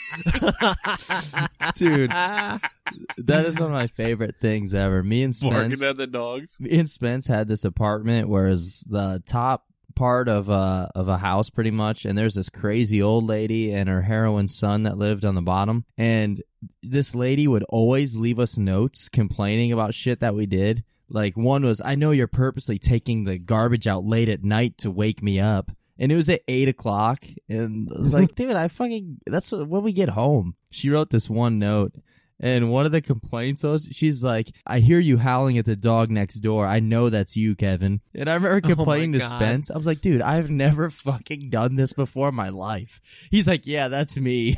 Speaker 1: Dude, that is one of my favorite things ever. Me and Spence had this apartment where it's the top part of a house pretty much, and there's this crazy old lady and her heroin son that lived on the bottom, and this lady would always leave us notes complaining about shit that we did. Like, one was, "I know you're purposely taking the garbage out late at night to wake me up." And it was at 8 o'clock, and I was like, dude, that's when we get home. She wrote this one note, and one of the complaints was, she's like, "I hear you howling at the dog next door. I know that's you, Kevin." And I remember complaining to Spence. I was like, dude, I've never fucking done this before in my life. He's like, "Yeah, that's me."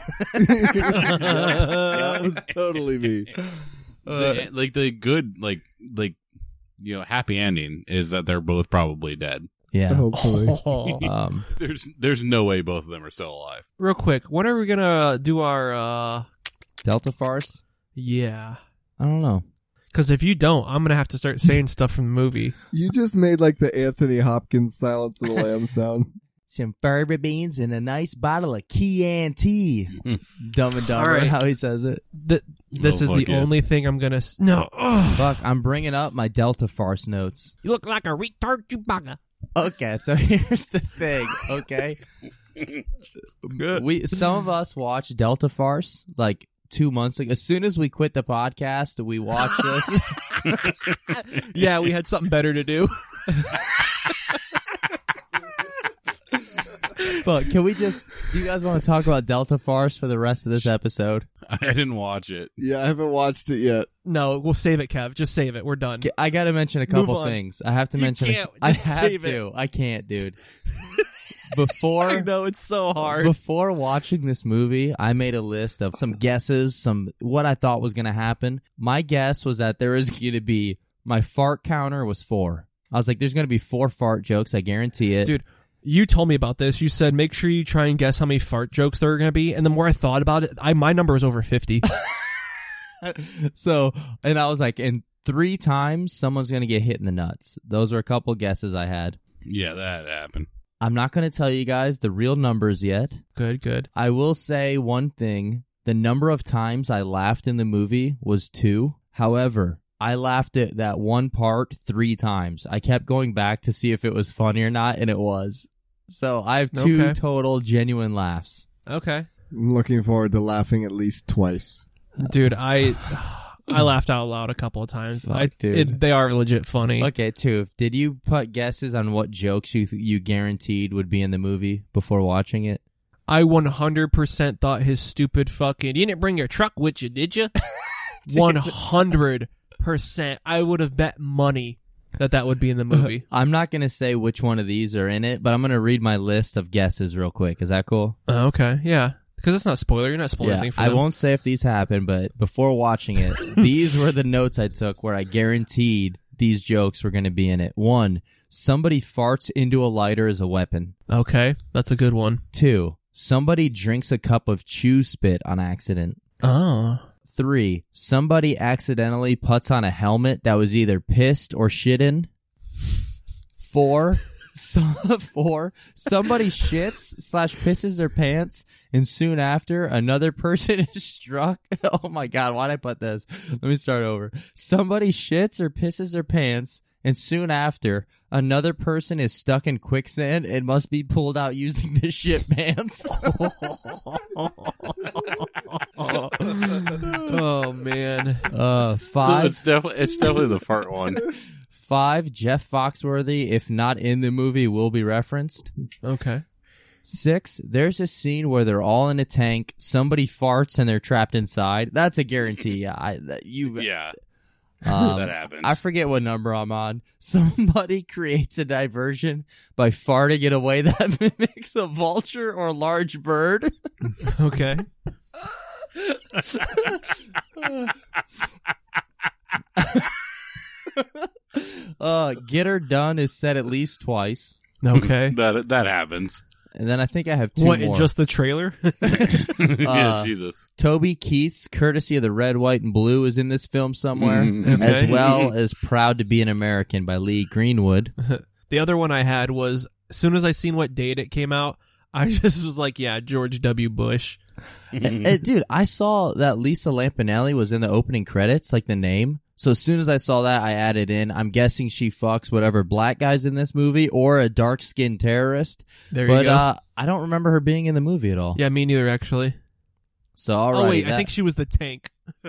Speaker 5: That was totally me.
Speaker 2: The good, happy ending is that they're both probably dead.
Speaker 1: Yeah.
Speaker 5: Hopefully.
Speaker 2: There's no way both of them are still alive.
Speaker 4: Real quick, when are we gonna do our
Speaker 1: Delta farce?
Speaker 4: Yeah.
Speaker 1: I don't know.
Speaker 4: Because if you don't, I'm gonna have to start saying stuff from the movie.
Speaker 5: You just made like the Anthony Hopkins Silence of the Lambs sound.
Speaker 1: Some furby beans and a nice bottle of Chianti. Dumb and Dumber,
Speaker 4: Right.
Speaker 1: how he says it.
Speaker 4: This is the only thing I'm gonna... No. Ugh.
Speaker 1: Fuck, I'm bringing up my Delta farce notes.
Speaker 4: You look like a retard Chewbacca.
Speaker 1: Okay, so here's the thing, okay? Some of us watched Delta farce like 2 months ago. As soon as we quit the podcast, we watched this.
Speaker 4: Yeah, we had something better to do.
Speaker 1: Fuck, can we just... Do you guys want to talk about Delta farce for the rest of this episode?
Speaker 2: I didn't watch it.
Speaker 5: Yeah, I haven't watched it yet.
Speaker 4: No, we'll save it, Kev. Just save it. We're done.
Speaker 1: I gotta mention a couple
Speaker 4: Move on.
Speaker 1: things. I have to mention...
Speaker 4: can't.
Speaker 1: I
Speaker 4: Just
Speaker 1: have
Speaker 4: save
Speaker 1: to. I can't, dude. Before
Speaker 4: know, it's so hard.
Speaker 1: Before watching this movie, I made a list of some guesses, what I thought was going to happen. My guess was that there was going to be, my fart counter was 4. I was like, there's going to be 4 fart jokes, I guarantee it.
Speaker 4: Dude, you told me about this. You said make sure you try and guess how many fart jokes there are going to be. And the more I thought about it, my number was over 50.
Speaker 1: So, and I was like, in 3 times, someone's going to get hit in the nuts. Those are a couple guesses I had.
Speaker 2: Yeah, that happened.
Speaker 1: I'm not going to tell you guys the real numbers yet.
Speaker 4: Good.
Speaker 1: I will say one thing. The number of times I laughed in the movie was 2. However, I laughed at that one part 3 times. I kept going back to see if it was funny or not, and it was. So I have 2 total genuine laughs.
Speaker 4: Okay.
Speaker 5: I'm looking forward to laughing at least twice.
Speaker 4: Dude, I laughed out loud a couple of times.
Speaker 1: Dude.
Speaker 4: They are legit funny.
Speaker 1: Okay, 2. Did you put guesses on what jokes you guaranteed would be in the movie before watching it?
Speaker 4: I 100% thought his stupid fucking, you didn't bring your truck with you, did you? 100%. I would have bet money that would be in the movie.
Speaker 1: I'm not going to say which one of these are in it, but I'm going to read my list of guesses real quick. Is that cool?
Speaker 4: Okay, yeah. Because it's not spoiler. You're not spoiling anything for them.
Speaker 1: I won't say if these happen, but before watching it, these were the notes I took where I guaranteed these jokes were going to be in it. 1, somebody farts into a lighter as a weapon.
Speaker 4: Okay, that's a good one.
Speaker 1: 2, somebody drinks a cup of chew spit on accident.
Speaker 4: Oh.
Speaker 1: 3, somebody accidentally puts on a helmet that was either pissed or shit in. 4, somebody shits/pisses their pants, and soon after, another person is struck. Oh my God, why'd I put this? Let me start over. Somebody shits or pisses their pants, and soon after, another person is stuck in quicksand and must be pulled out using the shit pants.
Speaker 4: Oh man.
Speaker 1: 5.
Speaker 2: So it's definitely the fart one.
Speaker 1: 5, Jeff Foxworthy, if not in the movie, will be referenced.
Speaker 4: Okay.
Speaker 1: 6, there's a scene where they're all in a tank, somebody farts and they're trapped inside. That's a guarantee.
Speaker 2: Yeah. That happens.
Speaker 1: I forget what number I'm on. Somebody creates a diversion by farting in a way that mimics a vulture or large bird.
Speaker 4: Okay.
Speaker 1: Get her done is said at least twice.
Speaker 4: Okay.
Speaker 2: that happens.
Speaker 1: And then I think I have 2
Speaker 4: what,
Speaker 1: more.
Speaker 4: in just the trailer?
Speaker 2: Yeah, Jesus.
Speaker 1: Toby Keith's Courtesy of the Red, White, and Blue is in this film somewhere,
Speaker 4: Okay.
Speaker 1: as well as Proud to be an American by Lee Greenwood.
Speaker 4: The other one I had was, as soon as I seen what date it came out, I just was like, yeah, George W. Bush.
Speaker 1: Dude, I saw that Lisa Lampanelli was in the opening credits, like the name. So as soon as I saw that, I added in. I'm guessing she fucks whatever black guy's in this movie or a dark-skinned terrorist.
Speaker 4: There you go.
Speaker 1: I don't remember her being in the movie at all.
Speaker 4: Yeah, me neither, actually.
Speaker 1: So, all right.
Speaker 4: Oh, wait, I think she was the tank.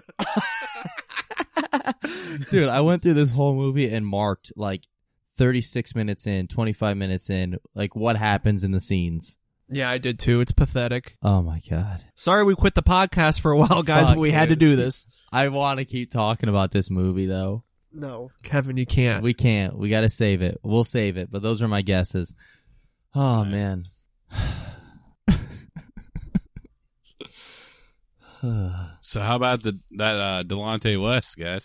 Speaker 1: Dude, I went through this whole movie and marked, like, 36 minutes in, 25 minutes in, like, what happens in the scenes.
Speaker 4: Yeah, I did too. It's pathetic.
Speaker 1: Oh, my God.
Speaker 4: Sorry we quit the podcast for a while, guys,
Speaker 1: Fuck,
Speaker 4: but we had to do this.
Speaker 1: I want to keep talking about this movie, though.
Speaker 4: No. Kevin, you can't.
Speaker 1: We can't. We got to save it. We'll save it, but those are my guesses. Oh,
Speaker 2: Nice.
Speaker 1: man.
Speaker 2: So how about that Delonte West, guys?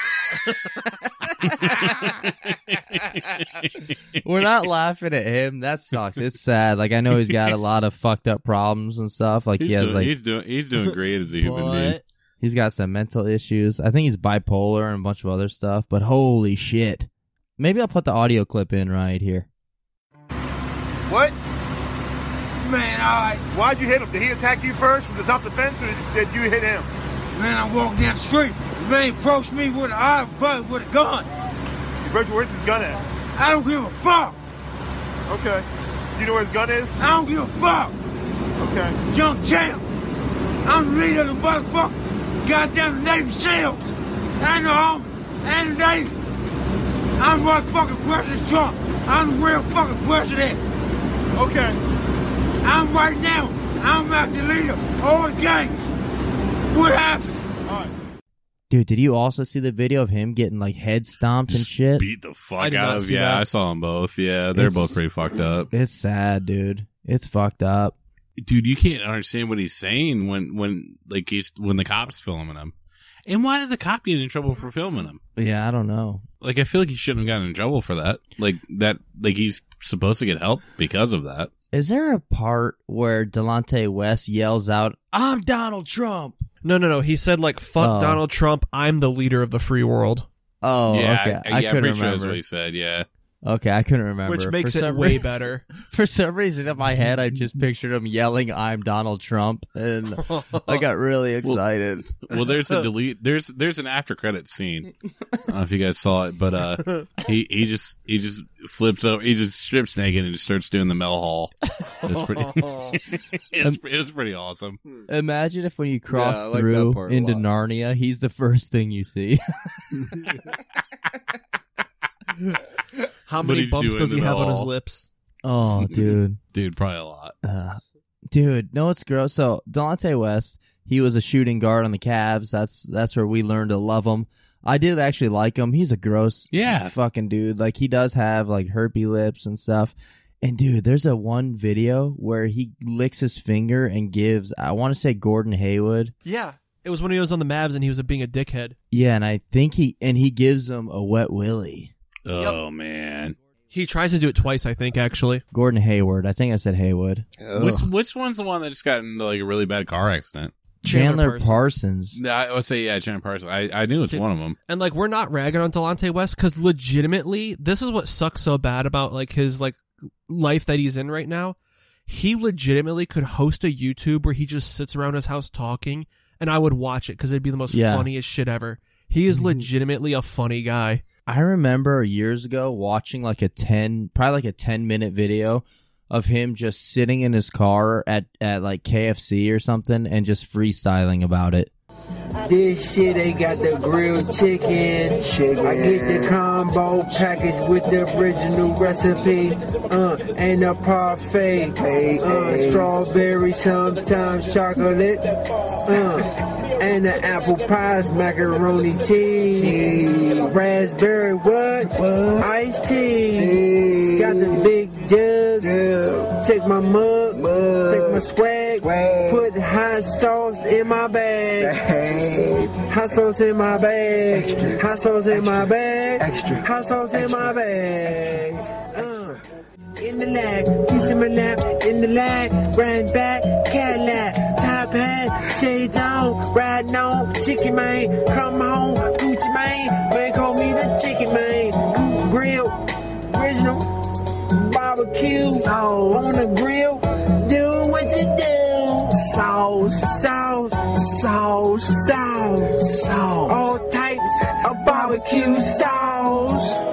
Speaker 1: We're not laughing at him. That sucks. It's sad. Like, I know he's got a lot of fucked up problems and stuff. Like,
Speaker 2: He's doing great as a human being.
Speaker 1: he's got some mental issues. I think he's bipolar and a bunch of other stuff, but holy shit. Maybe I'll put the audio clip in right here.
Speaker 6: What? Man, alright. Why'd you hit him? Did he attack you first from the self-defense, or did you hit him?
Speaker 7: Man, I walked down the street. The man approached me with a gun.
Speaker 6: Where's his gun at?
Speaker 7: I don't give a fuck.
Speaker 6: Okay. You know where his gun is?
Speaker 7: I don't give a fuck.
Speaker 6: Okay.
Speaker 7: Young champ. I'm the leader of the motherfucker. Goddamn Navy SEALs. And the Army. And the Navy. I'm motherfucking President Trump. I'm the real fucking president.
Speaker 6: Okay.
Speaker 7: I'm right now. I'm not the leader of all the gangs. What happened?
Speaker 6: All right.
Speaker 1: Dude, did you also see the video of him getting like head stomped and shit?
Speaker 2: Beat the fuck
Speaker 4: did
Speaker 2: out
Speaker 4: not
Speaker 2: of.
Speaker 4: see
Speaker 2: Yeah,
Speaker 4: that.
Speaker 2: I saw them both. Yeah, they're both pretty fucked up.
Speaker 1: It's sad, dude. It's fucked up.
Speaker 2: Dude, you can't understand what he's saying when the cops filming him. And why did the cop get in trouble for filming him?
Speaker 1: Yeah, I don't know.
Speaker 2: Like, I feel like he shouldn't have gotten in trouble for that. Like he's supposed to get help because of that.
Speaker 1: Is there a part where Delonte West yells out, "I'm Donald Trump"?
Speaker 4: No. He said like, "Fuck
Speaker 1: Oh.
Speaker 4: Donald Trump. I'm the leader of the free world,"
Speaker 1: Oh,
Speaker 2: yeah,
Speaker 1: okay. I
Speaker 2: I'm
Speaker 1: couldn't
Speaker 2: pretty sure that's
Speaker 1: remember.
Speaker 2: what he said. Yeah.
Speaker 1: Okay, I couldn't remember.
Speaker 4: which makes
Speaker 1: For
Speaker 4: it
Speaker 1: some
Speaker 4: way
Speaker 1: rea-
Speaker 4: better.
Speaker 1: For some reason in my head, I just pictured him yelling, "I'm Donald Trump," and I got really excited.
Speaker 2: Well, there's a delete. There's an after credit scene. I don't know if you guys saw it, but he just flips over. He just strips naked and just starts doing the Mel Hall. It's pretty. it's pretty awesome.
Speaker 1: Imagine if when you cross
Speaker 5: I like that
Speaker 1: through
Speaker 5: part a
Speaker 1: into
Speaker 5: lot.
Speaker 1: Narnia, he's the first thing you see.
Speaker 4: How
Speaker 2: But
Speaker 4: many
Speaker 2: he's
Speaker 4: bumps
Speaker 2: doing
Speaker 4: does he
Speaker 2: them
Speaker 4: have on his
Speaker 2: all.
Speaker 4: lips?
Speaker 1: Oh, dude.
Speaker 2: Dude, probably a lot.
Speaker 1: Dude, no, it's gross. So Delonte West, he was a shooting guard on the Cavs. That's where we learned to love him. I did actually like him. He's a gross fucking dude. Like, he does have like herpy lips and stuff. And dude, there's a one video where he licks his finger and gives, I want to say Gordon Hayward.
Speaker 4: Yeah. It was when he was on the Mavs and he was being a dickhead.
Speaker 1: Yeah, and I think he gives him a wet willy.
Speaker 2: Oh man.
Speaker 4: He tries to do it twice, I think, actually.
Speaker 1: Gordon Hayward. I think I said Haywood.
Speaker 2: Which one's the one that just got into like a really bad car accident?
Speaker 1: Chandler Parsons.
Speaker 2: I would say Chandler Parsons. I knew it's one of them.
Speaker 4: And like, we're not ragging on Delonte West because legitimately, this is what sucks so bad about like his like life that he's in right now. He legitimately could host a YouTube where he just sits around his house talking, and I would watch it because it'd be the most funniest shit ever. He is legitimately a funny guy.
Speaker 1: I remember years ago watching like a 10-minute video of him just sitting in his car at like KFC or something and just freestyling about it.
Speaker 8: This shit, they got the grilled chicken. I get the combo package with the original recipe. And a parfait. Strawberry, sometimes chocolate. And the apple pies, macaroni cheese. Raspberry what? Iced tea. Got the big jug. Take my mug. Take my swag. Put hot sauce in my bag. Hot sauce in my bag. Hot sauce in my bag. Hot sauce in my bag. In the lag, juice in my lap, in the lag, ran back, Cadillac, top hat, shades on, riding on, chicken man, come home, Gucci man call me the chicken man, Coop grill, original, barbecue, on the grill, do what you do, sauce, all types of barbecue sauce.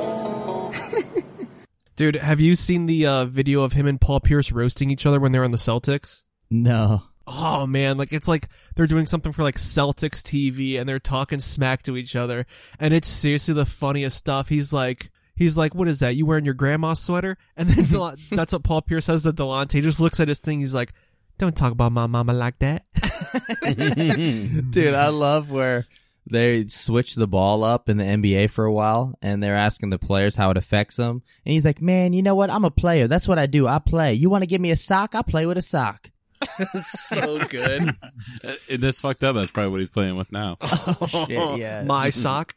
Speaker 4: Dude, have you seen the video of him and Paul Pierce roasting each other when they were on the Celtics?
Speaker 1: No.
Speaker 4: Oh man, like it's like they're doing something for like Celtics TV and they're talking smack to each other, and it's seriously the funniest stuff. He's like, what is that? You wearing your grandma's sweater? And then that's what Paul Pierce says to Delonte. He just looks at his thing. He's like, don't talk about my mama like that.
Speaker 1: Dude, I love where they switch the ball up in the NBA for a while, and they're asking the players how it affects them. And he's like, man, you know what? I'm a player. That's what I do. I play. You want to give me a sock? I play with a sock.
Speaker 4: So good.
Speaker 2: And this fucked up. That's probably what he's playing with now.
Speaker 1: Shit, yeah.
Speaker 4: My sock.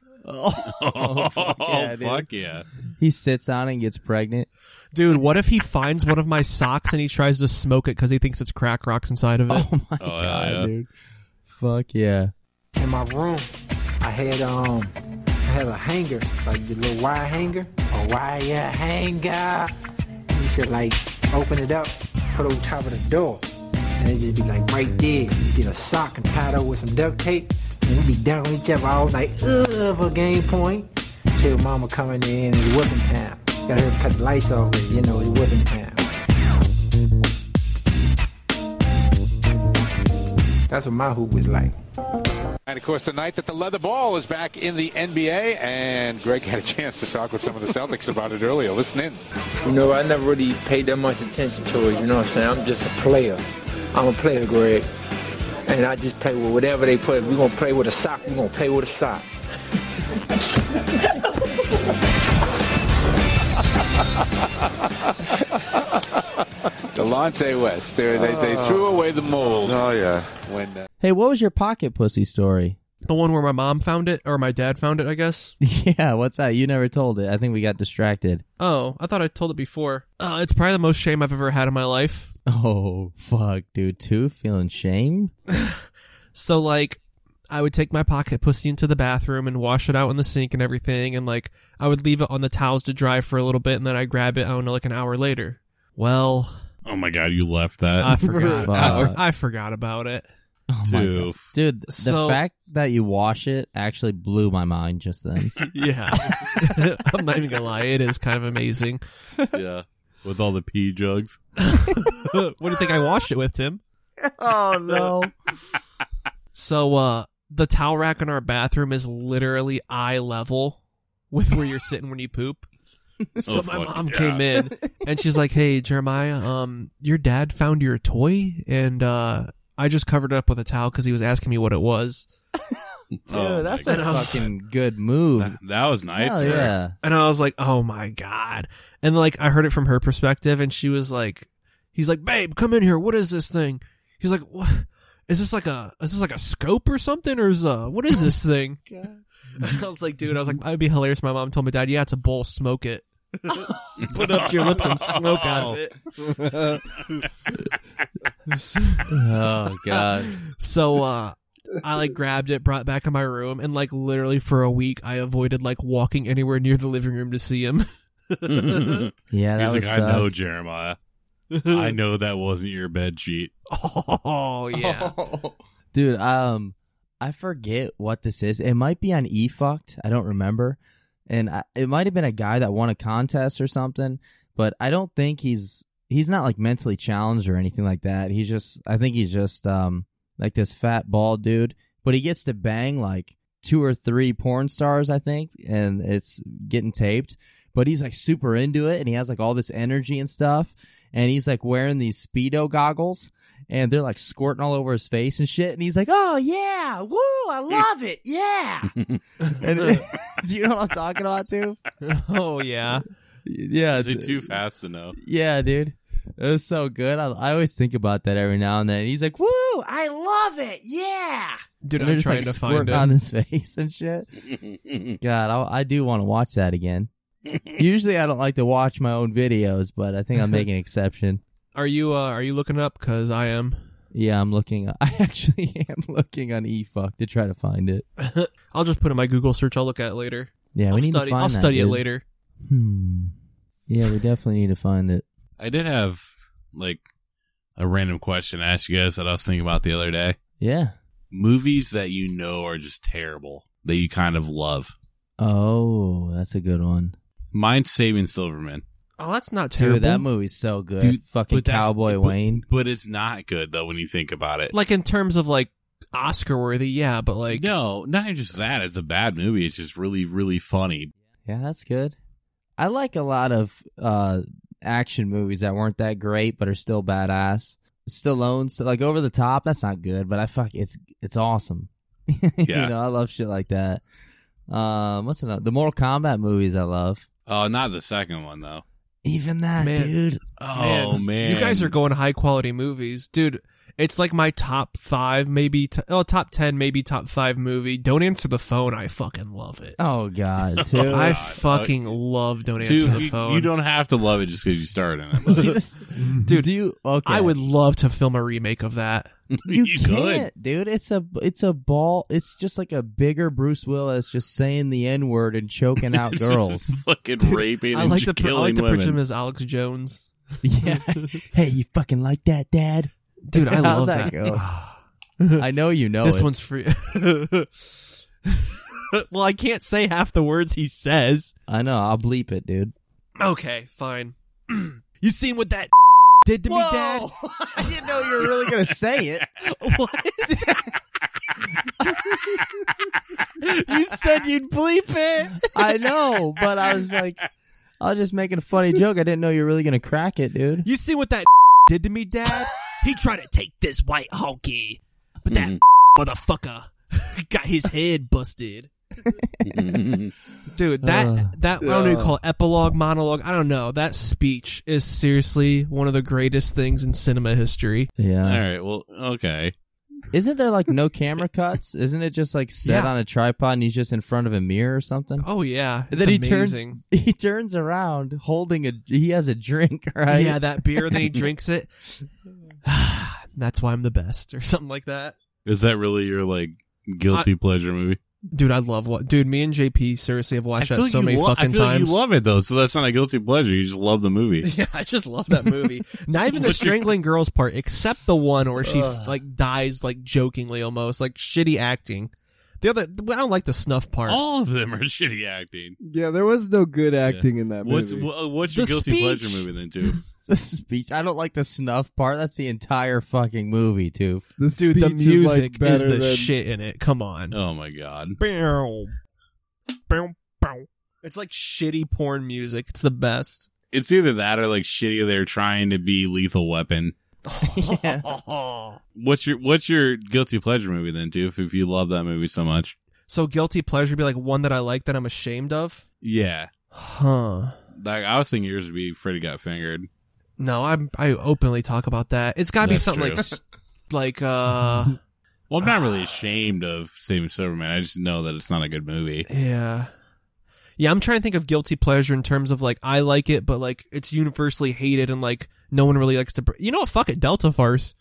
Speaker 1: Fuck
Speaker 2: Yeah.
Speaker 1: yeah. He sits on it and gets pregnant.
Speaker 4: Dude, what if he finds one of my socks and he tries to smoke it because he thinks it's crack rocks inside of it?
Speaker 1: Oh my
Speaker 2: Oh,
Speaker 1: god,
Speaker 2: yeah.
Speaker 1: dude. Fuck yeah.
Speaker 8: In my room, I had a hanger, like the little wire hanger, a wire hanger. You should like open it up, put it on top of the door, and it just be like right there. You get a sock and tie it up with some duct tape, and we be down on each other all night, for game point. Till mama coming in and it's whipping time. Got her to cut the lights off, but you know it's whipping time. That's what my hoop was like.
Speaker 9: And of course, tonight that the leather ball is back in the NBA, and Greg had a chance to talk with some of the Celtics about it earlier. Listen in.
Speaker 8: You know, I never really paid that much attention to it, you know what I'm saying? I'm just a player. I'm a player, Greg. And I just play with whatever they put. If we're gonna play with a sock, we're gonna play with a sock.
Speaker 9: Delonte West. They threw away the mold.
Speaker 6: Oh, yeah.
Speaker 9: When
Speaker 1: Hey, what was your pocket pussy story?
Speaker 4: The one where my mom found it, or my dad found it, I guess.
Speaker 1: Yeah, what's that? You never told it. I think we got distracted.
Speaker 4: Oh, I thought I told it before. It's probably the most shame I've ever had in my life.
Speaker 1: Oh, fuck, dude. Too feeling shame?
Speaker 4: So, like, I would take my pocket pussy into the bathroom and wash it out in the sink and everything, and, like, I would leave it on the towels to dry for a little bit, and then I'd grab it, I don't know, like an hour later. Well...
Speaker 2: Oh my god, you left that.
Speaker 4: I forgot.
Speaker 1: Fuck.
Speaker 4: I forgot about it.
Speaker 1: Oh my God. Dude, the
Speaker 4: So-
Speaker 1: fact that you wash it actually blew my mind just then.
Speaker 4: Yeah. I'm not even gonna lie, it is kind of amazing.
Speaker 2: Yeah. With all the pee jugs.
Speaker 4: What do you think I washed it with, Tim?
Speaker 1: Oh, no.
Speaker 4: So, the towel rack in our bathroom is literally eye level with where you're sitting when you poop. So
Speaker 2: Oh,
Speaker 4: my
Speaker 2: fuck
Speaker 4: mom
Speaker 2: yeah.
Speaker 4: came in and she's like, "Hey, Jeremiah, your dad found your toy, and I just covered it up with a towel because he was asking me what it was."
Speaker 1: Dude,
Speaker 2: Oh
Speaker 1: that's
Speaker 2: my
Speaker 1: a
Speaker 2: God.
Speaker 1: fucking good move.
Speaker 2: That was nice.
Speaker 1: Hell yeah.
Speaker 4: And I was like, "Oh my god!" And like, I heard it from her perspective, and she was like, "He's like, babe, come in here. What is this thing?" He's like, "What? Is this like a scope or something, or what is this thing?" I was like, dude, I'd be hilarious if my mom told my dad, "Yeah, it's a bowl, smoke it." Put it up to your lips and smoke out of it.
Speaker 1: Oh, God.
Speaker 4: So, I like grabbed it, brought it back in my room, and like literally for a week, I avoided like walking anywhere near the living room to see him.
Speaker 1: Yeah, that
Speaker 2: He's
Speaker 1: would
Speaker 2: like,
Speaker 1: suck.
Speaker 2: I know, Jeremiah. I know that wasn't your bed sheet.
Speaker 4: Oh yeah.
Speaker 1: Dude, I forget what this is. It might be on eFucked. I don't remember. And it might have been a guy that won a contest or something, but I don't think he's not like mentally challenged or anything like that. I think he's just like this fat bald dude, but he gets to bang like 2 or 3 porn stars, I think, and it's getting taped, but he's like super into it and he has like all this energy and stuff, and he's like wearing these Speedo goggles and they're like squirting all over his face and shit, and he's like, "Oh yeah, woo, I love it, yeah." And do you know what I'm talking about, too?
Speaker 4: Oh yeah.
Speaker 1: Yeah,
Speaker 2: Is it too fast to know?
Speaker 1: yeah, dude. It was so good. I always think about that every now and then. He's like, "Woo, I love it, yeah."
Speaker 4: Dude,
Speaker 1: And they're
Speaker 4: I'm
Speaker 1: just
Speaker 4: trying
Speaker 1: like
Speaker 4: to find
Speaker 1: squirting
Speaker 4: it.
Speaker 1: on his face and shit. God, I do want to watch that again. Usually I don't like to watch my own videos, but I think I'm making an exception.
Speaker 4: Are you looking it up? Cause I am.
Speaker 1: Yeah, I actually am looking on eFuck to try to find it.
Speaker 4: I'll just put in my Google search. I'll look at it later.
Speaker 1: Yeah,
Speaker 4: I'll
Speaker 1: we need
Speaker 4: study.
Speaker 1: to find
Speaker 4: I'll
Speaker 1: that,
Speaker 4: study it
Speaker 1: dude.
Speaker 4: later.
Speaker 1: Yeah, we definitely need to find it.
Speaker 2: I did have, like, a random question to ask you guys that I was thinking about the other day.
Speaker 1: Yeah.
Speaker 2: Movies that you know are just terrible, that you kind of love.
Speaker 1: Oh, that's a good one.
Speaker 2: Mine's Saving Silverman.
Speaker 4: Oh, that's not terrible.
Speaker 1: Dude, that movie's so good.
Speaker 2: Dude,
Speaker 1: Fucking
Speaker 2: but that's-
Speaker 1: Cowboy
Speaker 2: but-
Speaker 1: Wayne.
Speaker 2: But it's not good, though, when you think about it.
Speaker 4: Like in terms of like Oscar worthy, yeah, but like
Speaker 2: No, not even just that. It's a bad movie. It's just really, really funny.
Speaker 1: Yeah, that's good. I like a lot of action movies that weren't that great but are still badass. Stallone's like Over the Top. That's not good, but it's awesome.
Speaker 2: Yeah.
Speaker 1: You know, I love shit like that. What's another? The Mortal Kombat movies I love.
Speaker 2: Oh, not the second one, though.
Speaker 1: Even that,
Speaker 4: Man.
Speaker 1: dude.
Speaker 2: Oh, man.
Speaker 4: you guys are going high quality movies, dude. It's like my top 5, maybe top 10, maybe top 5 movie. Don't Answer the Phone. I fucking love it.
Speaker 1: Oh God, too.
Speaker 4: I fucking love Don't
Speaker 2: Two,
Speaker 4: Answer the Phone.
Speaker 2: you don't have to love it just because you starred in it.
Speaker 1: Dude, do you? Okay,
Speaker 4: I would love to film a remake of that.
Speaker 1: You,
Speaker 2: You could.
Speaker 1: can't, dude. It's a ball. It's just like a bigger Bruce Willis just saying the N-word and choking out girls.
Speaker 2: Just fucking raping
Speaker 4: I
Speaker 2: and
Speaker 4: like
Speaker 2: just
Speaker 4: to
Speaker 2: killing
Speaker 4: picture
Speaker 2: women.
Speaker 4: him as Alex Jones.
Speaker 1: Yeah. Hey, you fucking like that, Dad?
Speaker 4: Dude, I
Speaker 1: How's
Speaker 4: love
Speaker 1: that
Speaker 4: that.
Speaker 1: go? I know you know
Speaker 4: This
Speaker 1: it.
Speaker 4: one's free. Well, I can't say half the words he says.
Speaker 1: I know. I'll bleep it, dude.
Speaker 4: Okay, fine. You seen what that did to me, Dad?
Speaker 1: I didn't know you were really gonna say it.
Speaker 4: What? You said you'd bleep it.
Speaker 1: I know, but I was just making a funny joke. I didn't know you were really gonna crack it, dude.
Speaker 4: You seen what that did to me, Dad? He tried to take this white honky, but that motherfucker got his head busted. Dude, that I don't know what you call it, epilogue, monologue, I don't know. That speech is seriously one of the greatest things in cinema history.
Speaker 1: Yeah.
Speaker 2: All right. Well, okay.
Speaker 1: Isn't there like no camera cuts? Isn't it just like set
Speaker 4: Yeah.
Speaker 1: on a tripod and he's just in front of a mirror or something?
Speaker 4: Oh yeah,
Speaker 1: And
Speaker 4: it's
Speaker 1: then
Speaker 4: amazing.
Speaker 1: he turns around holding he has a drink, right?
Speaker 4: Yeah, that beer, then he drinks it. That's why I'm the best, or something like that.
Speaker 2: Is that really your like guilty pleasure movie?
Speaker 4: Dude, I love what. Dude, me and JP seriously have watched that
Speaker 2: like
Speaker 4: so
Speaker 2: you
Speaker 4: many
Speaker 2: I
Speaker 4: fucking
Speaker 2: feel like
Speaker 4: times.
Speaker 2: you love it though, so that's not a guilty pleasure. You just love the movie.
Speaker 4: Yeah, I just love that movie. Not even the strangling girls part, except the one where she like dies like jokingly almost, like shitty acting. The other, I don't like the snuff part.
Speaker 2: All of them are shitty acting.
Speaker 5: Yeah, there was no good acting in that
Speaker 2: What's
Speaker 5: movie.
Speaker 2: what's your
Speaker 4: The
Speaker 2: guilty
Speaker 4: speech.
Speaker 2: pleasure movie then, too?
Speaker 1: The speech. I don't like the snuff part. That's the entire fucking movie, too.
Speaker 5: The
Speaker 4: Dude, the
Speaker 5: speech
Speaker 4: music
Speaker 5: is, like,
Speaker 4: is
Speaker 5: better
Speaker 4: the
Speaker 5: than-
Speaker 4: shit in it. Come on.
Speaker 2: Oh my god.
Speaker 4: Bow. Bow, bow. It's like shitty porn music. It's the best.
Speaker 2: It's either that or like shitty. They're trying to be Lethal Weapon.
Speaker 1: Yeah.
Speaker 2: What's your guilty pleasure movie then, too? If you love that movie so much.
Speaker 4: So guilty pleasure would be like one that I like that I'm ashamed of?
Speaker 2: Yeah.
Speaker 4: Huh.
Speaker 2: Like I was thinking yours would be Freddy Got Fingered.
Speaker 4: No, I openly talk about that. It's got to be
Speaker 2: That's
Speaker 4: something
Speaker 2: true.
Speaker 4: like
Speaker 2: Well, I'm not really ashamed of Saving Superman. I just know that it's not a good movie.
Speaker 4: yeah. Yeah, I'm trying to think of guilty pleasure in terms of like I like it, but like it's universally hated and like no one really likes to. You know what? Fuck it, Delta Farce.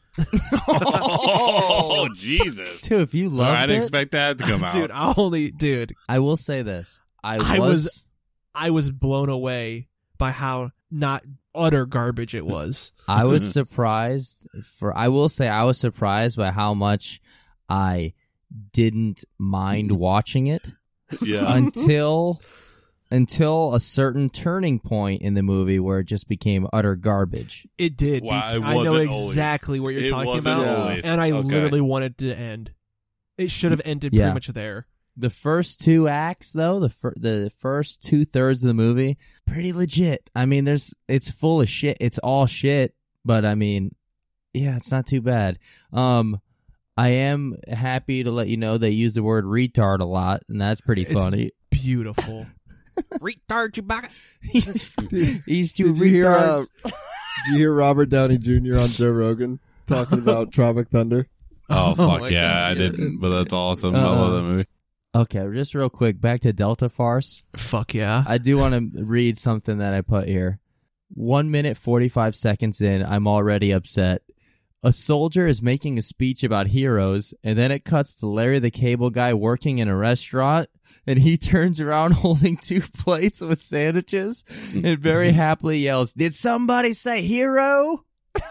Speaker 2: Oh, Jesus.
Speaker 1: Dude, if you
Speaker 2: I
Speaker 1: loved
Speaker 2: didn't
Speaker 1: it,
Speaker 2: expect that to come out.
Speaker 4: Dude,
Speaker 1: I will say this. I
Speaker 4: was blown away by how not utter garbage it was.
Speaker 1: I was surprised I will say I was surprised by how much I didn't mind watching it
Speaker 2: Yeah.
Speaker 1: until a certain turning point in the movie where it just became utter garbage.
Speaker 4: It did.
Speaker 2: Wow, it
Speaker 4: I know
Speaker 2: wasn't always.
Speaker 4: exactly what you're
Speaker 2: It
Speaker 4: talking
Speaker 2: wasn't
Speaker 4: about,
Speaker 2: always.
Speaker 4: and I
Speaker 2: Okay.
Speaker 4: literally wanted it to end. It should have ended
Speaker 1: Yeah.
Speaker 4: pretty much there.
Speaker 1: The first two acts, though, the first 2/3 of the movie, pretty legit. I mean, it's full of shit. It's all shit, but I mean, yeah, it's not too bad. I am happy to let you know they use the word retard a lot, and that's pretty
Speaker 4: It's
Speaker 1: funny.
Speaker 4: Beautiful. Retard Chewbacca.
Speaker 1: He's two
Speaker 5: Did you hear?
Speaker 1: retards.
Speaker 5: Did you hear Robert Downey Jr. on Joe Rogan talking about Tropic Thunder?
Speaker 2: Oh,
Speaker 4: Oh
Speaker 2: fuck
Speaker 4: my
Speaker 2: yeah,
Speaker 4: God,
Speaker 2: I
Speaker 4: yes.
Speaker 2: didn't, but that's awesome. I love that movie.
Speaker 1: Okay, just real quick, back to Delta Farce.
Speaker 4: Fuck yeah.
Speaker 1: I do want to read something that I put here. 1 minute, 45 seconds in, I'm already upset. A soldier is making a speech about heroes, and then it cuts to Larry the Cable Guy working in a restaurant, and he turns around holding 2 plates with sandwiches and very happily yells, "Did somebody say hero?"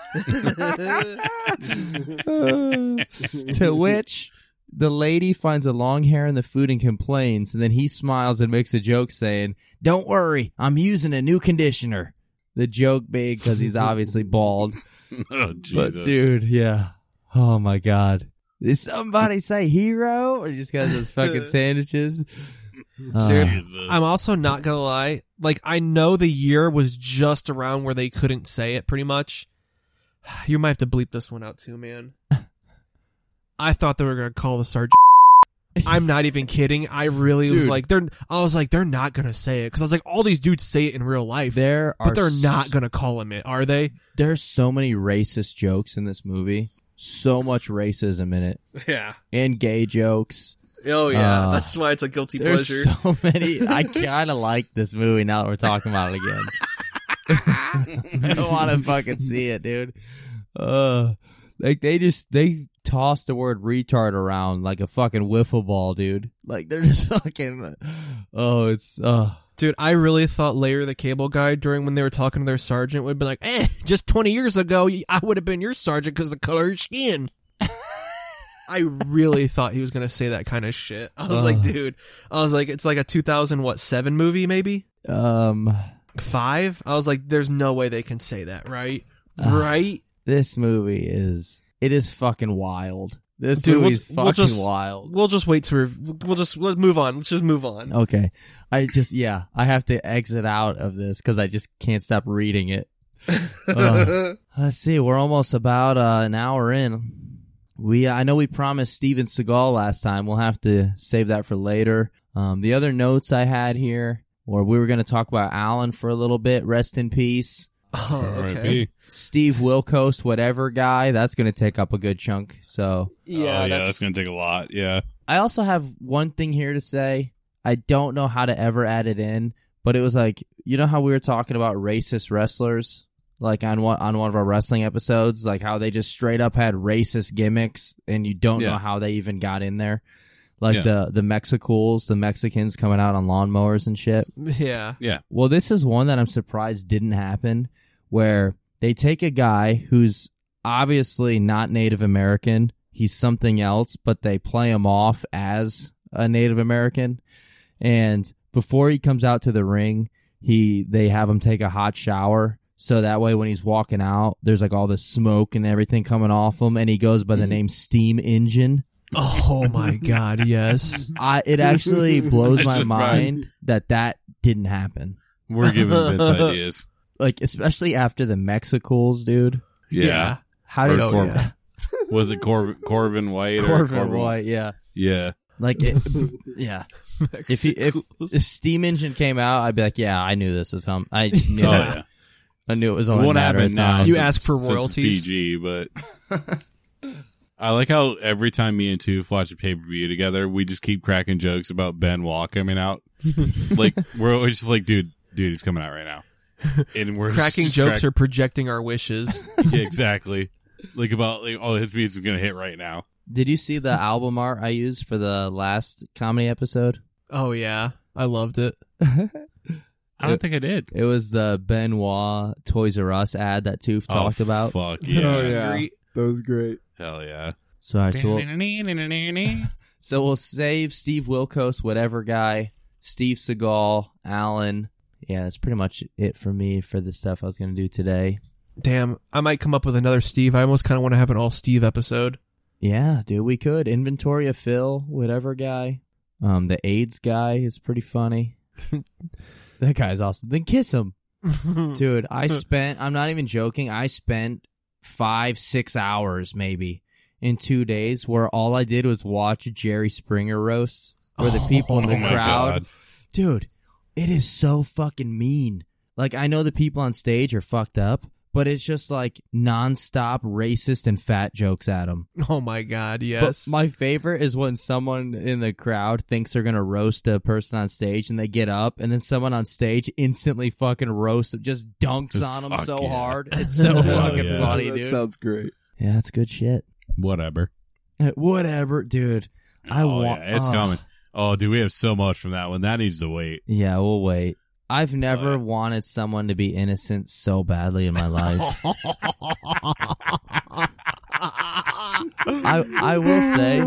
Speaker 1: To which the lady finds a long hair in the food and complains, and then he smiles and makes a joke saying, "Don't worry, I'm using a new conditioner." The joke being because he's obviously bald.
Speaker 2: Oh, Jesus.
Speaker 1: But dude, yeah. Oh my god. Did somebody say hero? Or just got those fucking sandwiches?
Speaker 4: Dude,
Speaker 2: Jesus.
Speaker 4: I'm also not gonna lie. Like, I know the year was just around where they couldn't say it, pretty much. You might have to bleep this one out too, man. I thought they were gonna call the sergeant. I'm not even kidding. I really was
Speaker 1: Dude.
Speaker 4: like, they're not gonna say it because I was like, all these dudes say it in real life, but they're not gonna call him it, are they?
Speaker 1: There's so many racist jokes in this movie. So much racism in it.
Speaker 4: Yeah.
Speaker 1: And gay jokes.
Speaker 4: Oh yeah.
Speaker 1: Uh,
Speaker 4: That's why it's a guilty
Speaker 1: There's
Speaker 4: pleasure.
Speaker 1: so many. I kind of like this movie now that we're talking about it again. I don't want to fucking see it, dude. Like they toss the word retard around like a fucking wiffle ball, dude. Like they're just fucking. Oh, it's.
Speaker 4: Dude, I really thought Larry the Cable Guy during when they were talking to their sergeant would be like, just 20 years ago, I would have been your sergeant because of the color of your skin. I really thought he was going to say that kind of shit. I was like, dude, it's like a 2007 movie, maybe? 5? I was like, there's no way they can say that, right? Right?
Speaker 1: This movie is fucking wild. This
Speaker 4: Dude,
Speaker 1: movie's
Speaker 4: we'll
Speaker 1: fucking
Speaker 4: just-
Speaker 1: wild.
Speaker 4: We'll just wait to, let's move on. Let's just move on.
Speaker 1: Okay. I have to exit out of this because I just can't stop reading it. Let's see. We're almost about an hour in. I know we promised Steven Seagal last time. We'll have to save that for later. The other notes I had here, or we were going to talk about Alan for a little bit. Rest in peace.
Speaker 4: Oh, okay.
Speaker 1: Steve Wilkos, whatever guy, that's going to take up a good chunk. So
Speaker 2: that's going to take a lot. Yeah.
Speaker 1: I also have one thing here to say. I don't know how to ever add it in, but it was like, you know how we were talking about racist wrestlers, like on one of our wrestling episodes, like how they just straight up had racist gimmicks, and you don't know how they even got in there. Like the Mexicools, the Mexicans coming out on lawnmowers and shit.
Speaker 4: Yeah.
Speaker 2: Yeah.
Speaker 1: Well, this is one that I'm surprised didn't happen, where they take a guy who's obviously not Native American. He's something else, but they play him off as a Native American. And before he comes out to the ring, they have him take a hot shower. So that way when he's walking out, there's like all the smoke and everything coming off him. And he goes by the name Steam Engine.
Speaker 4: Oh my God, yes.
Speaker 1: It actually blows my mind that didn't happen.
Speaker 2: We're giving Vince ideas.
Speaker 1: Like, especially after the Mexicools, dude.
Speaker 2: Yeah.
Speaker 1: How did
Speaker 2: Was it Corvin White?
Speaker 1: Corvin White, yeah.
Speaker 2: Yeah.
Speaker 1: Like, yeah. If Steam Engine came out, I'd be like, yeah, I knew this was him. I knew
Speaker 2: yeah.
Speaker 1: I knew it was only a matter of time.
Speaker 4: You ask for royalties.
Speaker 2: PG, but I like how every time me and Toof watch a pay-per-view together, we just keep cracking jokes about Benoit coming out. Like, we're always just like, dude, he's coming out right now. And we're
Speaker 4: cracking jokes or projecting our wishes.
Speaker 2: Yeah, exactly. Like about his music is gonna hit right now.
Speaker 1: Did you see the album art I used for the last comedy episode?
Speaker 4: Oh yeah, I loved it.
Speaker 2: I don't think I did.
Speaker 1: It was the Benoit Toys R Us ad that Toof talked about.
Speaker 2: Fuck yeah!
Speaker 5: Oh yeah, that was great.
Speaker 2: Hell yeah!
Speaker 1: So we'll save Steve Wilkos, whatever guy, Steve Seagal, Alan. Yeah, that's pretty much it for me for the stuff I was going to do today.
Speaker 4: Damn, I might come up with another Steve. I almost kind of want to have an all Steve episode.
Speaker 1: Yeah, dude, we could. Inventory of Phil, whatever guy. The AIDS guy is pretty funny. That guy's awesome. Then kiss him. Dude, I'm not even joking, I spent 5-6 hours maybe in 2 days where all I did was watch Jerry Springer roasts where the people in the crowd. Dude, it is so fucking mean. Like, I know the people on stage are fucked up, but it's just like nonstop racist and fat jokes at them.
Speaker 4: Oh my God, yes.
Speaker 1: But my favorite is when someone in the crowd thinks they're gonna roast a person on stage and they get up and then someone on stage instantly fucking roasts them, just dunks on them so hard. It's so fucking funny, dude.
Speaker 5: That sounds great.
Speaker 1: Yeah, that's good shit.
Speaker 2: Whatever,
Speaker 1: dude.
Speaker 2: It's coming. Oh, dude, we have so much from that one. That needs to wait.
Speaker 1: Yeah, we'll wait. I've never wanted someone to be innocent so badly in my life. I will say,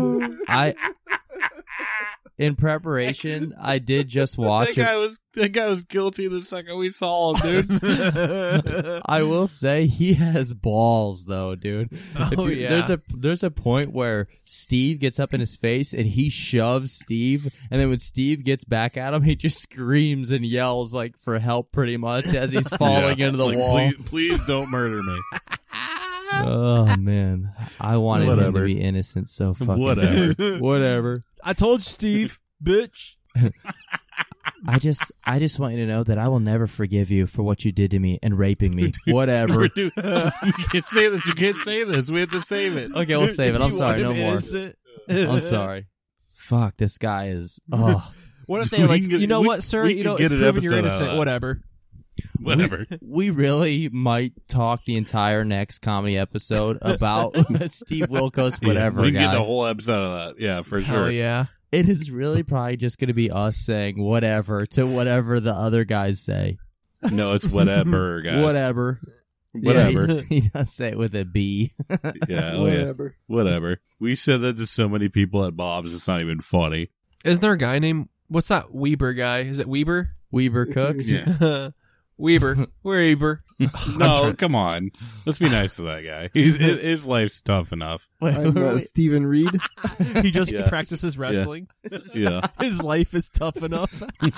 Speaker 1: in preparation, I did just watch
Speaker 2: that guy was guilty the second we saw him, dude.
Speaker 1: I will say he has balls though, dude. There's a point where Steve gets up in his face and he shoves Steve, and then when Steve gets back at him, he just screams and yells like for help pretty much as he's falling into the wall.
Speaker 2: Please don't murder me.
Speaker 1: Oh man, I wanted him to be innocent so fucking whatever.
Speaker 4: I told you, Steve, bitch.
Speaker 1: I just want you to know that I will never forgive you for what you did to me and raping me. Whatever.
Speaker 2: Dude, you can't say this. You can't say this. We have to save it.
Speaker 1: Okay, we'll save it. I'm sorry. No more. I'm sorry. Fuck, this guy is. Oh.
Speaker 4: What if they you know what, sir? You know, it's proven you're innocent. Whatever.
Speaker 1: We really might talk the entire next comedy episode about Steve Wilkos, whatever.
Speaker 2: We can get a whole episode of that. Yeah, for sure.
Speaker 4: Hell yeah.
Speaker 1: It is really probably just going to be us saying whatever to whatever the other guys say.
Speaker 2: No, it's whatever, guys.
Speaker 1: Whatever. Yeah, he does say it with a B.
Speaker 2: Yeah, whatever. We said that to so many people at Bob's, it's not even funny.
Speaker 4: Isn't there a guy named, what's that Weber guy? Is it Weber?
Speaker 1: Weber Cooks?
Speaker 4: Yeah. Weber.
Speaker 2: No, come on. Let's be nice to that guy. His life's tough enough.
Speaker 5: I'm Stephen Reed.
Speaker 4: He just practices wrestling.
Speaker 2: Yeah.
Speaker 4: His life is tough enough.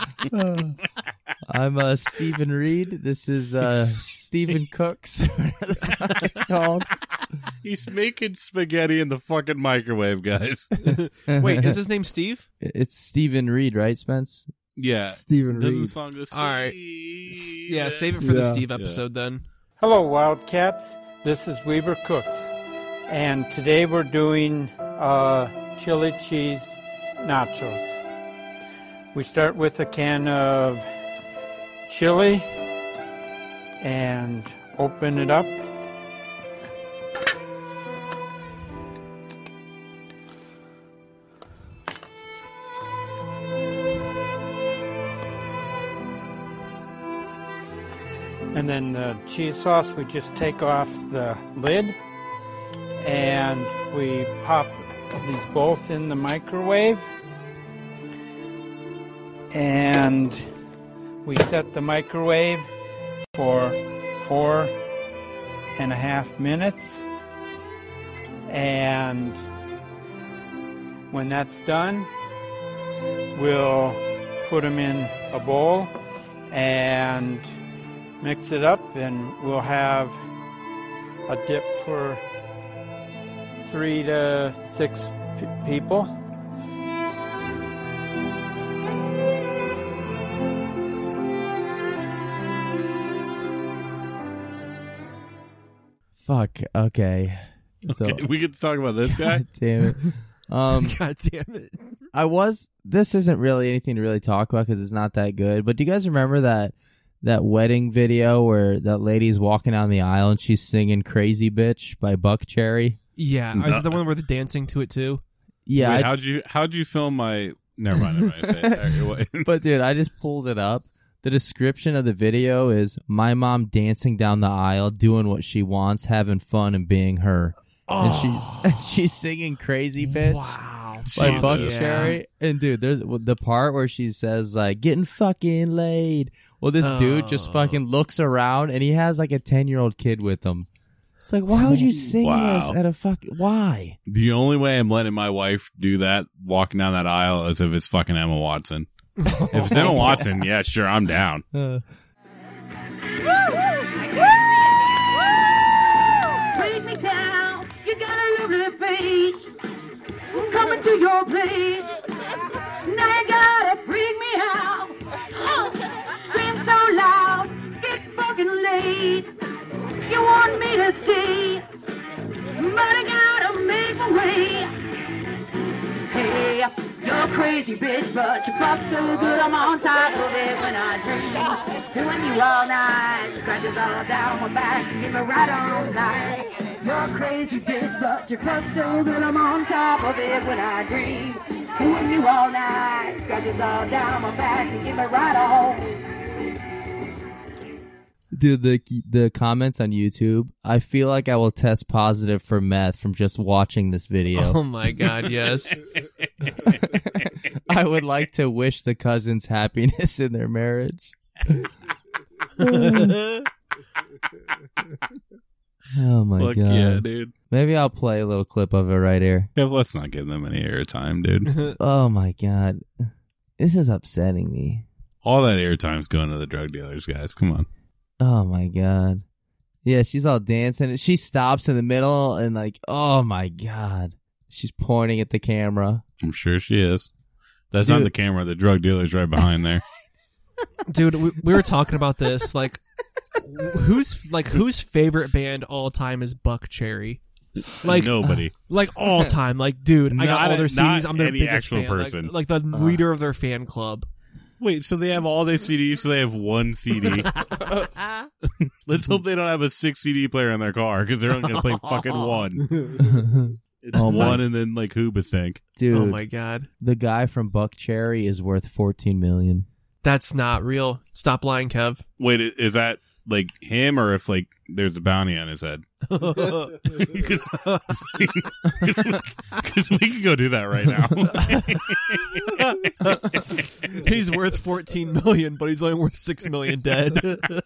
Speaker 1: I'm Stephen Reed. This is Stephen Cooks. Whatever it's called.
Speaker 2: He's making spaghetti in the fucking microwave, guys.
Speaker 4: Wait, is his name Steve?
Speaker 1: It's Stephen Reed, right, Spence?
Speaker 2: Yeah.
Speaker 5: Stephen
Speaker 2: Doesn't the
Speaker 5: Reed.
Speaker 2: song go,
Speaker 4: All right. Yeah, save it for the Steve episode then.
Speaker 10: Hello, Wildcats. This is Weber Cooks, and today we're doing chili cheese nachos. We start with a can of chili and open it up. And then the cheese sauce, we just take off the lid and we pop these both in the microwave. And we set the microwave for 4.5 minutes. And when that's done, we'll put them in a bowl and mix it up, and we'll have a dip for 3 to 6 people.
Speaker 1: Fuck. Okay. So
Speaker 2: Okay, we get to talk about this guy?
Speaker 1: God damn it.
Speaker 4: God damn it.
Speaker 1: This isn't really anything to really talk about because it's not that good. But do you guys remember that wedding video where that lady's walking down the aisle and she's singing "Crazy Bitch" by Buck Cherry?
Speaker 4: Yeah, is the one where they're dancing to it too?
Speaker 1: Yeah.
Speaker 2: Wait, how'd you film my? Never mind. I'm gonna say it.
Speaker 1: But dude, I just pulled it up. The description of the video is my mom dancing down the aisle, doing what she wants, having fun and being her.
Speaker 4: Oh.
Speaker 1: And she's singing "Crazy Bitch."
Speaker 4: Wow.
Speaker 1: By Buck
Speaker 2: Jesus.
Speaker 1: Cherry. And dude, there's the part where she says like getting fucking laid. Well, this dude just fucking looks around and he has like a 10-year-old kid with him. It's like, why would you sing this at a why?
Speaker 2: The only way I'm letting my wife do that, walking down that aisle, is if it's fucking Emma Watson. If it's Emma Watson, yeah, sure, I'm down.
Speaker 11: Break me down. You got a lovely face. Coming to your place. Now you gotta freak me out. Oh, scream so loud. Get fucking laid. You want me to stay, but I gotta make my way. Hey, you're a crazy bitch, but you fuck so good I'm on top of it when I dream. Doing you all night, scratches all down my back, give me right on night. You're a crazy bitch, but you fuck so good I'm on top of it when I dream. Doing you all night, scratches all down my back, give me right on.
Speaker 1: Dude, the comments on YouTube, I feel like I will test positive for meth from just watching this video.
Speaker 4: Oh my god, yes.
Speaker 1: I would like to wish the cousins happiness in their marriage. Oh my
Speaker 2: Fuck
Speaker 1: god.
Speaker 2: yeah, dude.
Speaker 1: Maybe I'll play a little clip of it right here.
Speaker 2: Yeah, let's not give them any airtime, dude.
Speaker 1: Oh my god. This is upsetting me.
Speaker 2: All that airtime's going to the drug dealers, guys. Come on.
Speaker 1: Oh my god. Yeah, she's all dancing. She stops in the middle and like, oh my god. She's pointing at the camera.
Speaker 2: I'm sure she is. That's
Speaker 1: Dude.
Speaker 2: not the camera. The drug dealer's right behind there.
Speaker 4: Dude, we were talking about this. Like, whose favorite band all time is Buck Cherry? Like
Speaker 2: Nobody.
Speaker 4: Like all time. Like, dude, I got
Speaker 2: Not-
Speaker 4: all their CDs.
Speaker 2: not
Speaker 4: I'm their
Speaker 2: any
Speaker 4: biggest
Speaker 2: actual
Speaker 4: fan.
Speaker 2: person.
Speaker 4: Like the leader of their fan club.
Speaker 2: Wait, so they have all their CDs, so they have one CD. Let's hope they don't have a 6 CD player in their car, because they're only going to play fucking one. It's one and then like Hoobastank.
Speaker 1: Dude,
Speaker 4: Oh my god.
Speaker 1: the guy from Buck Cherry is worth $14 million.
Speaker 4: That's not real. Stop lying, Kev.
Speaker 2: Wait, is that like him, or if like there's a bounty on his head? Because we can go do that right now.
Speaker 4: He's worth 14 million, but he's only worth 6 million dead.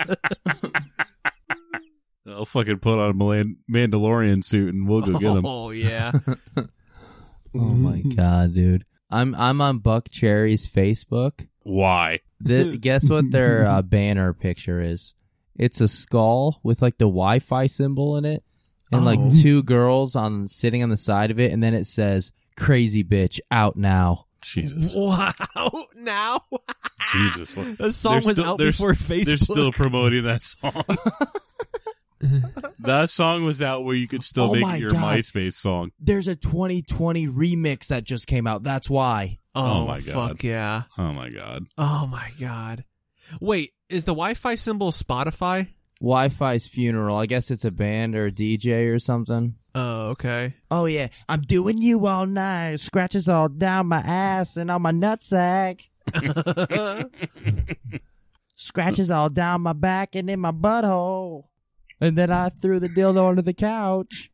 Speaker 2: I'll fucking put on a Mandalorian suit and we'll go get him.
Speaker 4: Oh yeah.
Speaker 1: Oh my god, dude. I'm on Buck Cherry's Facebook.
Speaker 2: Why?
Speaker 1: Guess what their banner picture is? It's a skull with like the Wi-Fi symbol in it, and like two girls sitting on the side of it, and then it says "Crazy bitch out now."
Speaker 2: Jesus.
Speaker 4: Wow. Now?
Speaker 2: Jesus. What?
Speaker 4: The song was out before Facebook.
Speaker 2: They're still promoting that song. That song was out where you could still make your MySpace song.
Speaker 1: There's a 2020 remix that just came out. That's why.
Speaker 4: Oh,
Speaker 2: my God.
Speaker 4: Fuck yeah.
Speaker 2: Oh my God.
Speaker 4: Oh my God. Wait, is the Wi-Fi symbol Spotify?
Speaker 1: Wi-Fi's funeral. I guess it's a band or a DJ or something.
Speaker 4: Oh, okay.
Speaker 1: Oh yeah, I'm doing you all night. Scratches all down my ass and on my nutsack. Scratches all down my back and in my butthole. And then I threw the dildo under the couch.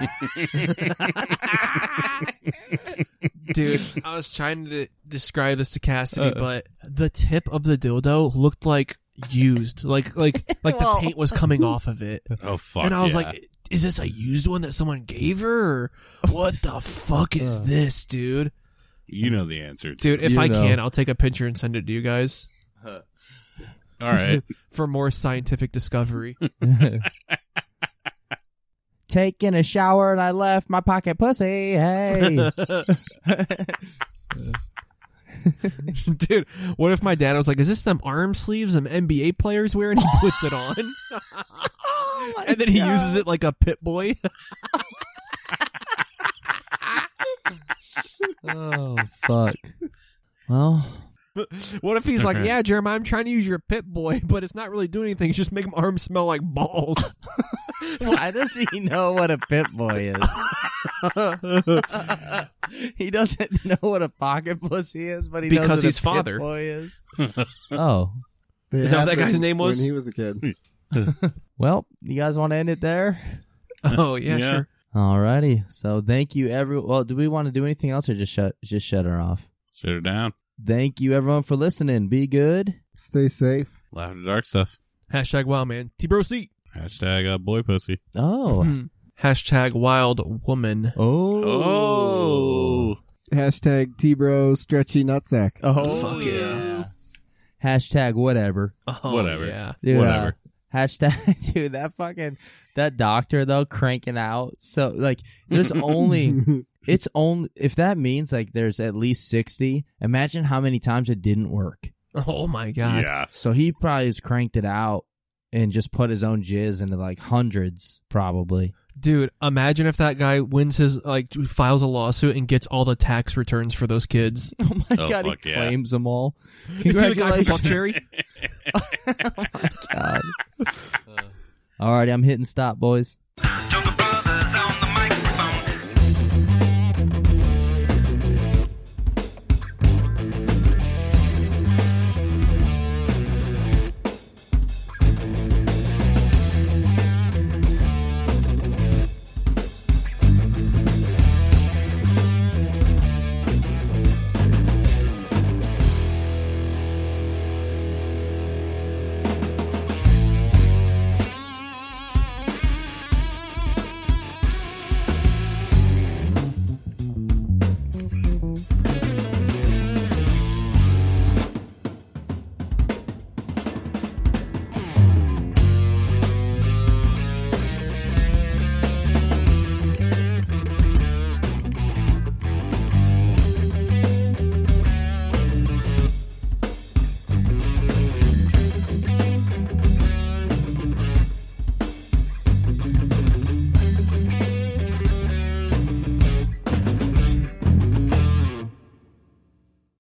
Speaker 4: Dude, I was trying to describe this to Cassidy, but the tip of the dildo looked like used. Like the paint was coming off of it.
Speaker 2: Oh, fuck.
Speaker 4: And I was like, is this a used one that someone gave her? Or what the fuck is this, dude?
Speaker 2: You know the answer.
Speaker 4: Dude, if I can, I'll take a picture and send it to you guys.
Speaker 2: All right.
Speaker 4: For more scientific discovery.
Speaker 1: Taking a shower and I left my pocket pussy. Hey.
Speaker 4: Dude, what if my dad was like, is this some arm sleeves some NBA players wear? And he puts it on. And then he uses it like a pit boy.
Speaker 1: Oh, fuck. Well,
Speaker 4: what if he's like, yeah, Jeremiah, I'm trying to use your pit boy, but it's not really doing anything. It's just making my arms smell like balls.
Speaker 1: why does he know what a pit boy is? He doesn't know what a pocket pussy is, but he knows
Speaker 4: because
Speaker 1: what
Speaker 4: he's
Speaker 1: a pit
Speaker 4: father.
Speaker 1: boy is. Oh.
Speaker 4: Is that what that guy's name was?
Speaker 5: When he was a kid.
Speaker 1: Well, you guys want to end it there?
Speaker 4: Oh, yeah, sure.
Speaker 1: Alrighty. So thank you, everyone. Well, do we want to do anything else or just shut her off?
Speaker 2: Shut her down.
Speaker 1: Thank you, everyone, for listening. Be good.
Speaker 5: Stay safe.
Speaker 2: Laugh at the dark stuff.
Speaker 4: Hashtag wild man. T-Bro-C.
Speaker 2: Hashtag boy pussy.
Speaker 1: Oh.
Speaker 4: Hashtag wild woman.
Speaker 2: Oh.
Speaker 5: Hashtag T-Bro stretchy nutsack.
Speaker 1: Oh,
Speaker 4: fuck yeah.
Speaker 1: Hashtag whatever.
Speaker 4: Oh,
Speaker 2: Whatever.
Speaker 4: Yeah.
Speaker 1: Dude,
Speaker 2: Whatever.
Speaker 1: Hashtag, dude, that doctor, though, cranking out. So, like, there's only... It's only if that means like there's at least 60. Imagine how many times it didn't work.
Speaker 4: Oh my God.
Speaker 2: Yeah.
Speaker 1: So he probably just cranked it out and just put his own jizz into like hundreds, probably.
Speaker 4: Dude, imagine if that guy wins his files a lawsuit and gets all the tax returns for those kids.
Speaker 1: Oh my God, he
Speaker 2: fuck yeah.
Speaker 1: claims them all.
Speaker 4: Is he the guy from Buck
Speaker 1: Congratulations.
Speaker 4: Cherry?
Speaker 1: Oh my God. Alrighty, I'm hitting stop, boys.